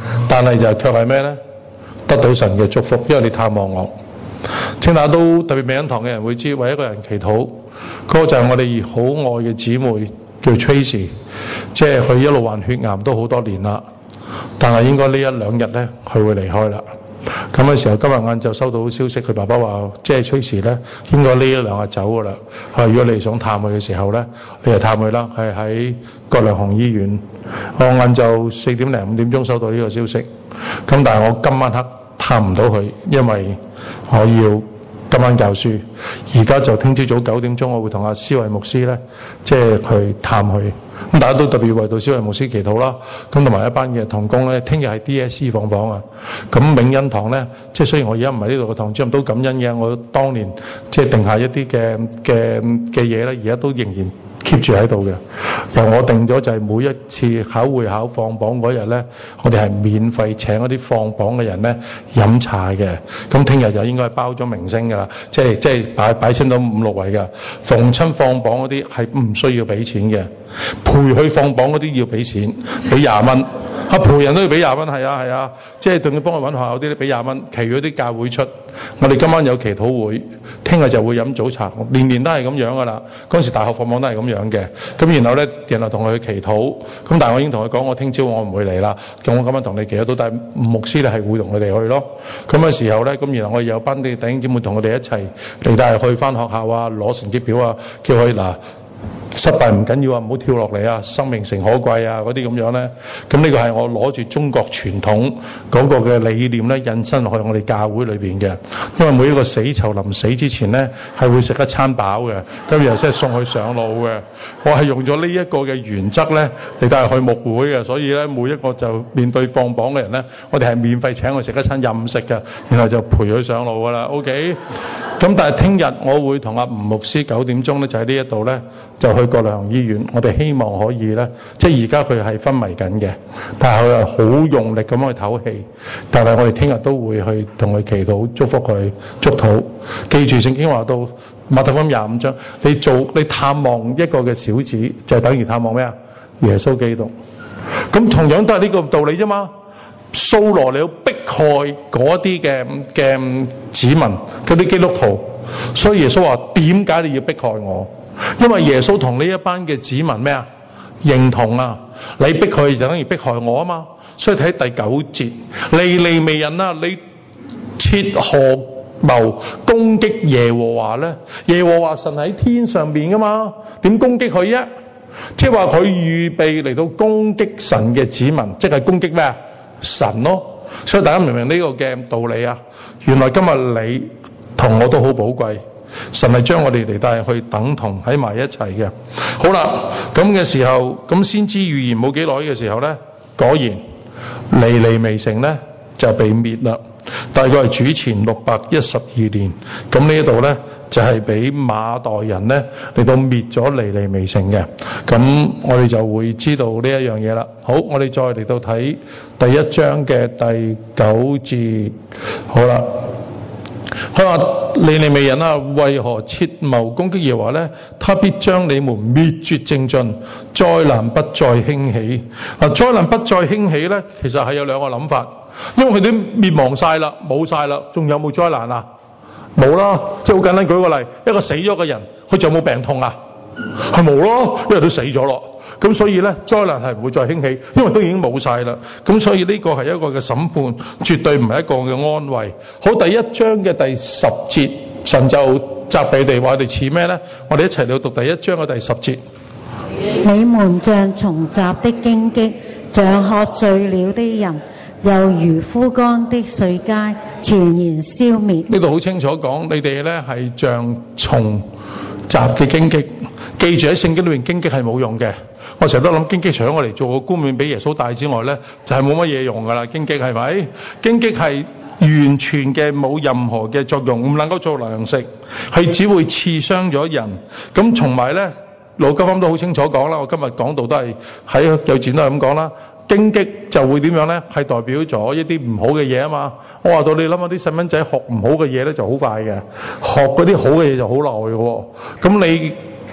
但係就卻係咩呢？得到神嘅祝福，因為你探望我。請大家都特別美恩堂嘅人會知，為一個人祈禱，嗰、那個就係我哋好愛嘅姊妹叫 Tracy， 即係佢一路患血癌都好多年啦，但係應該呢一兩日呢，佢會離開啦。咁嘅時候，今日晏晝收到消息，佢爸爸話，即係 Tracy 咧，應該呢一兩日走噶啦。佢話如果你想探佢嘅時候咧，你就探佢啦。係喺葛量洪醫院。我晏晝四點零五點鐘收到呢個消息。咁但係我今晚黑探唔到佢，因為我要今晚教書。而家就聽朝早九點鐘，我會同阿思維牧師咧，即係去探佢。咁大家都特別為到思維牧師祈禱啦。咁同埋一班嘅同工咧，聽日係 D S C 放榜啊。咁永恩堂咧，即係雖然我而家唔係呢度嘅堂主任，都感恩嘅。我當年即係定下一啲嘅嘅嘅嘢咧，而家都仍然 keep 住喺度嘅。由我定咗就係每一次考會考放榜嗰日咧，我哋係免費請嗰啲放榜嘅人咧飲茶嘅。咁聽日就應該係包咗明星㗎啦，即係即係擺擺清到五六位㗎。逢親放榜嗰啲係唔需要俾錢嘅，陪佢放榜嗰啲要俾錢，俾廿蚊。啊，陪人都要俾廿蚊，係啊係啊，即係仲要幫佢揾學校啲咧俾廿蚊，其餘啲教會出。我哋今晚有祈禱會，聽日就會飲早茶，年年都係咁樣㗎啦。嗰陣時大學放榜都係咁樣嘅。咁然後咧，然後同佢去祈禱。咁但係我已經同佢講，我聽朝我唔會嚟啦。咁我今晚同你祈禱到，但係牧師咧係會同佢哋去咯。咁嘅時候咧，咁然後我有班啲弟兄姊妹同佢哋一齊嚟，帶去翻學校啊，攞成績表啊，叫佢嗱。失敗唔緊要啊，唔好跳落嚟啊！生命誠可貴啊，嗰啲咁樣咧，咁呢個係我攞住中國傳統嗰個嘅理念咧，引申落去我哋教會裏邊嘅。因為每一個死囚臨死之前咧，係會食一餐飽嘅，咁然後先係送佢上路嘅。我係用咗呢一個嘅原則咧嚟帶去牧會嘅，所以咧每一個就面對放榜嘅人咧，我哋係免費請佢食一餐任食嘅，然後就陪佢上路噶啦。OK， 咁但係聽日我會同阿吳牧師九點鐘咧就喺呢一度咧。就去葛量洪醫院，我哋希望可以咧，即係而家佢係昏迷緊嘅，但係佢係好用力咁去唞氣。但係我哋聽日都會去同佢祈禱，祝福佢，祝禱。記住聖經話到馬太福音廿五章，你做你探望一個嘅小子，就係等於探望咩啊？耶穌基督。咁同樣都係呢個道理啫嘛。掃羅你要迫害嗰啲嘅嘅子民，嗰啲基督徒，所以耶穌話：點解你要迫害我？因為耶穌同呢一班嘅子民咩啊認同啊，你逼佢就等於迫害我啊嘛。所以睇第九節，尼尼微人啊，你設何謀攻擊耶和華咧？耶和華神喺天上邊噶嘛，點攻擊佢啫？即係話佢預備嚟到攻擊神嘅子民，即係攻擊咩啊？神咯。所以大家明唔明呢個嘅道理啊？原來今日你同我都好寶貴。神係將我哋嚟帶去等同喺埋一齊嘅。好啦，咁嘅時候，咁先知預言冇幾耐嘅時候咧，果然尼尼微城咧就被滅啦。大概係主前六百一十二年。咁呢一度咧就係、是、俾馬代人咧嚟到滅咗尼尼微城嘅。咁我哋就會知道呢一樣嘢啦。好，我哋再嚟到睇第一章嘅第九節。好啦。佢話尼尼微人啊，為何設謀攻擊耶和華呢？他必將你們滅絕淨盡，災難不再興起。嗱，災難不再興起呢，其實係有兩個諗法，因為佢哋滅亡晒啦，冇晒啦，仲有冇災難啊？冇啦，即係好簡單，舉個例，一個死咗嘅人，佢仲有冇病痛啊？係冇咯，因為都死咗咯。咁所以咧，災難係唔會再興起，因為都已經冇晒啦。咁所以呢個係一個嘅審判，絕對唔係一個嘅安慰。好，第一章嘅第十節，神就責備地話我哋似咩咧？我哋一齊嚟讀第一章嘅第十節。 你們像叢集的荊棘，像喝醉了的人，又如枯乾的水秸，全然消滅。 呢度好清楚講，你哋咧係像叢集嘅荊棘。記住喺聖經裏面，荊棘係冇用嘅。我成日都諗荊棘除咗我嚟做個冠冕俾耶穌戴之外咧，就係冇乜嘢用噶啦。荊棘係咪？荊棘係完全嘅冇任何嘅作用，唔能夠做糧食，係只會刺傷咗人。咁同埋咧，老金啱都好清楚講啦。我今日講道都係喺幼稚園都係咁講啦。荊棘就會點樣咧？係代表咗一啲唔好嘅嘢啊嘛。我話到你諗下啲細蚊仔學唔好嘅嘢咧就好快嘅，學嗰啲好嘅嘢就好耐嘅喎。咁你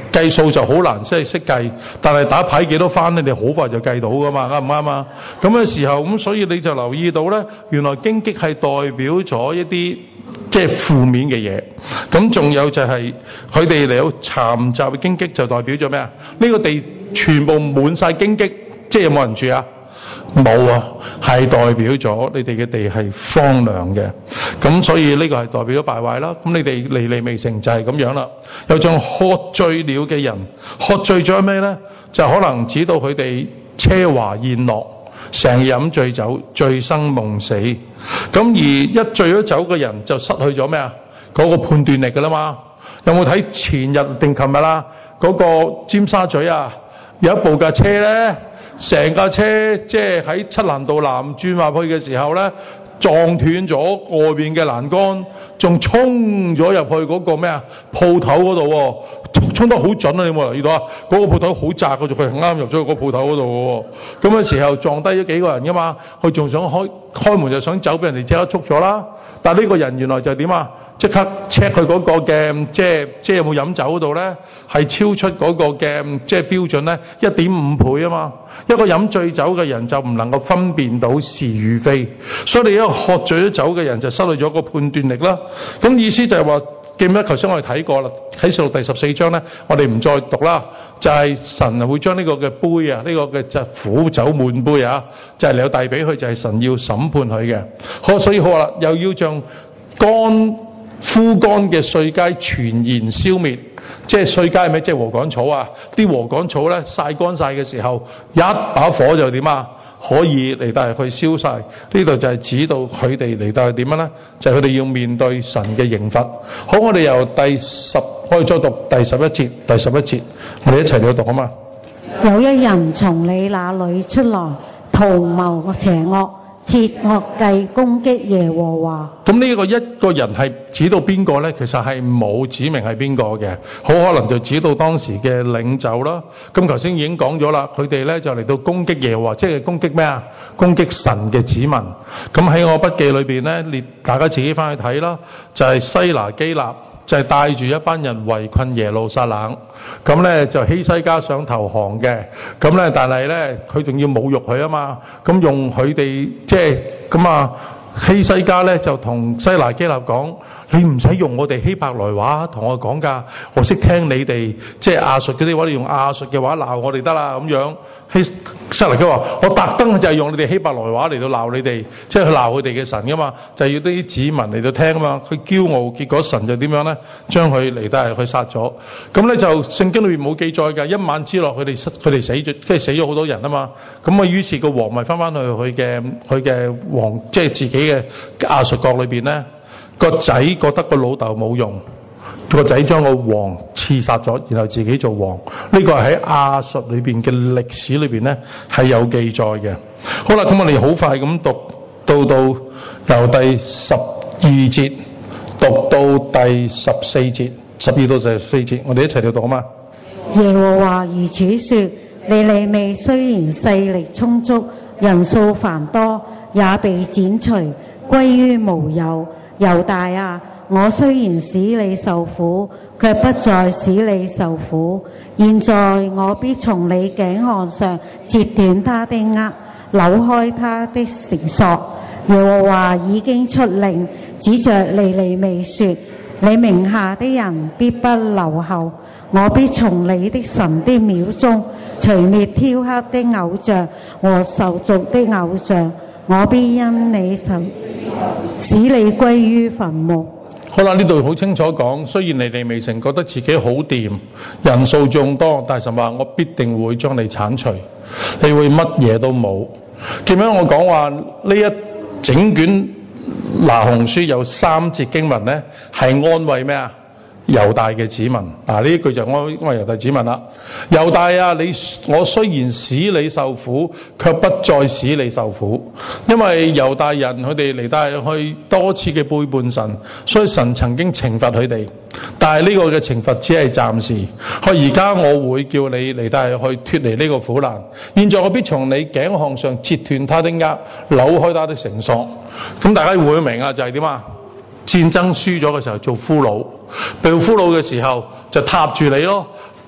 計數就好難，即係識計。但係打牌幾多番咧，你好快就計到噶嘛，啱唔啱啊？咁嘅時候咁，所以你就留意到咧，原來荊棘係代表咗一啲即係負面嘅嘢。咁仲有就係佢哋嚟到蠶雜嘅荊棘，就代表咗咩啊？呢個地全部滿晒荊棘，即係有冇人住啊？冇啊，係代表咗你哋嘅地係荒涼嘅。咁所以呢個係代表咗敗壞啦。咁你哋尼尼微城就係咁樣啦。有像喝醉了嘅人，喝醉咗咩呢？就可能指到佢哋奢華宴樂，成日飲醉酒，醉生夢死。咁而一醉咗酒嘅人就失去咗咩啊？嗰個判斷力噶啦嘛。有冇睇前日定琴日啦？嗰個尖沙咀啊，有一部架車呢，成架車即係喺漆蘭道南轉入去嘅時候呢，撞斷咗外邊嘅欄杆，仲衝咗入去嗰個咩啊鋪頭嗰度喎，衝得好準啊！你有冇留意到啊？嗰、那個鋪頭好窄嘅，佢啱入咗去嗰個鋪頭嗰度喎。咁嘅時候撞低咗幾個人噶嘛，佢仲想開開門就想走，俾人哋即刻捉咗啦。但係呢個人原來就點啊？即刻 check 佢嗰個嘅即係即係有冇飲酒嗰度咧，係超出嗰個嘅即係標準咧一點五倍啊嘛！一個飲醉酒嘅人就唔能夠分辨到是與非，所以你一個喝醉咗酒嘅人就失去咗個判斷力啦。咁意思就係話，記唔記得頭先我哋睇過啦？啟示錄第十四章咧，我哋唔再讀啦。就係、是、神會將呢個嘅杯啊，呢、這個嘅就苦酒滿杯啊，就係、是、你有遞俾佢，就係、是、神要審判佢嘅。好，所以好啦，又要將乾枯乾嘅碎秸全然消滅。即係碎秸係咩？即係禾稈草啊！啲禾稈草咧曬乾晒嘅時候，一把火就點啊？可以嚟到去燒晒。呢度就係指到佢哋嚟到係點樣咧？就係佢哋要面對神嘅刑罰。好，我哋由第十，我哋再讀第十一節，第十一節，我哋一齊嚟讀啊嘛。 有一人從你那裏出來，圖謀邪惡，設惡計攻擊耶和華。 咁呢個一個人係指到邊個呢？其實係冇指明係邊個嘅，好可能就指到當時嘅領袖啦。咁頭先已經講咗啦，佢哋呢就嚟到攻擊耶和華，即係攻擊咩啊？攻擊神嘅子民。咁喺我筆記裏邊呢，列大家自己翻去睇啦，就係、是、西拿基立。就係帶住一班人圍困耶路撒冷，咁咧就希西家想投降嘅，咁咧但係咧佢仲要侮辱佢啊嘛，咁用佢哋即係咁啊，希西家咧就同西拿基立講：你唔使用我哋希伯來話同我講㗎，我識聽你哋即係亞述嗰啲話，你用亞述嘅話鬧我哋得啦咁樣。希西拿基話：我特登就係用你哋希伯來話嚟到鬧你哋，即係去鬧佢哋嘅神㗎嘛，就係要啲子民嚟到聽啊嘛。佢驕傲，結果神就點樣咧？將佢嚟到係去殺咗。咁咧就聖經裏面冇記載㗎，一晚之內佢哋佢哋死咗，即係死咗好多人啊嘛。咁啊，於是個王咪翻翻去佢嘅佢嘅王，即係自己嘅亞述國裏邊咧。個仔覺得個老豆冇用，個仔將個王刺殺咗，然後自己做王。呢個係喺亞述裏邊嘅歷史裏邊咧係有記載嘅。好啦，咁我哋好快咁讀到到由第十二節讀到第十四節，十二到十四節，我哋一齊嚟讀啊嘛。 耶和華如此說：尼尼微雖然勢力充足，人數繁多，也被剪除，歸於無有。猶大啊，我雖然使你受苦，卻不再使你受苦。現在我必從你頸項上截斷他的軛，扭開他的繩索。耶和華已經出令，指着尼尼微說：你名下的人必不留後。我必從你的神的廟中除滅雕刻的偶像和受造的偶像。我必因你受使你歸於墳墓。 好啦，呢度好清楚講，雖然尼尼微城覺得自己好掂，人數眾多，但神話我必定會將你剷除，你會乜嘢都冇。記唔記得我講話呢一整卷拿鴻書有三節經文呢，係安慰咩啊？猶大嘅子民，嗱呢一句就安慰猶大子民啦。猶大啊，你我雖然使你受苦，卻不再使你受苦，因為猶大人佢哋嚟帶去多次嘅背叛神，所以神曾經懲罰佢哋。但係呢個嘅懲罰只係暫時，佢而家我會叫你嚟帶去脫離呢個苦難。現在我必從你頸項上截斷他的軛，扭開他的繩索。咁大家會唔會明啊？就係點啊？戰爭輸咗嘅時候做俘虜，被俘虜嘅時候就踏住你咯，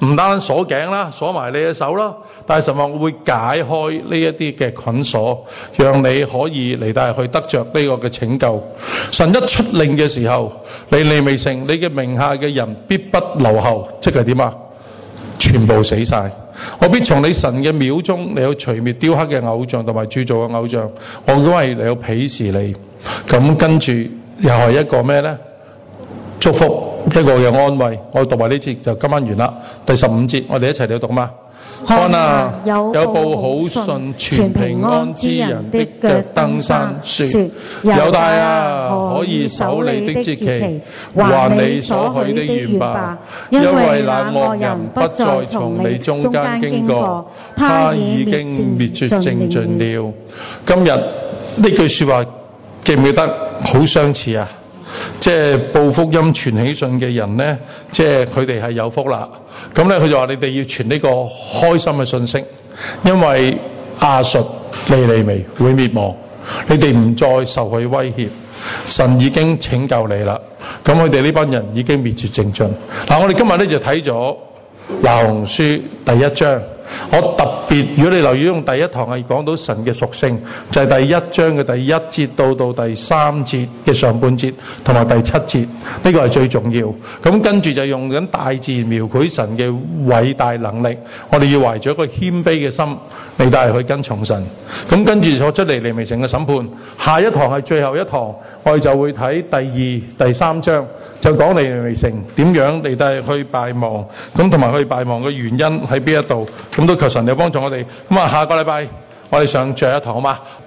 唔單鎖頸啦，鎖埋你嘅手啦，但係神話我會解開呢一啲嘅捆鎖，讓你可以嚟到去得着呢個嘅拯救。神一出令嘅時候，你利未城，你嘅名下嘅人必不留後，即係點啊？全部死晒。我必從你神嘅廟中，你要除滅雕刻嘅偶像同埋鑄造嘅偶像，我因為你要鄙視你。咁跟住又係一個咩呢？祝福，一個嘅安慰。我讀埋呢節就今晚完啦。第十五節，我哋一齊嚟讀嘛。看啊，有報好信傳平安之人的腳登山，說：猶大啊，可以守你的節期，還你所許的願吧，因為那惡人不再從你中間經過，他已經滅絕淨盡了。今日呢句說話記唔記得好相似啊？即係報福音傳喜信嘅人呢，即係佢哋係有福啦。咁咧佢就話你哋要傳呢個開心嘅信息，因為亞述尼尼微會滅亡，你哋唔再受佢威脅，神已經拯救你啦。咁佢哋呢班人已經滅絕淨盡。嗱，我哋今日咧就睇咗那鴻書第一章。我特別，如果你留意用第一堂係講到神嘅屬性，就係、是、第一章嘅第一節到到第三節嘅上半節，同埋第七節，呢、這個係最重要。咁跟住就用緊大自然描繪神嘅偉大能力，我哋要懷住一個謙卑嘅心嚟帶去跟從神。咁跟住所出嚟尼尼微城嘅審判，下一堂係最後一堂，我哋就會睇第二、第三章，就講尼尼微城點樣嚟帶去敗亡，咁同埋去敗亡嘅原因喺邊一度。咁都求神嚟幫助我哋。咁啊，下個禮拜我哋上最後一堂好嘛？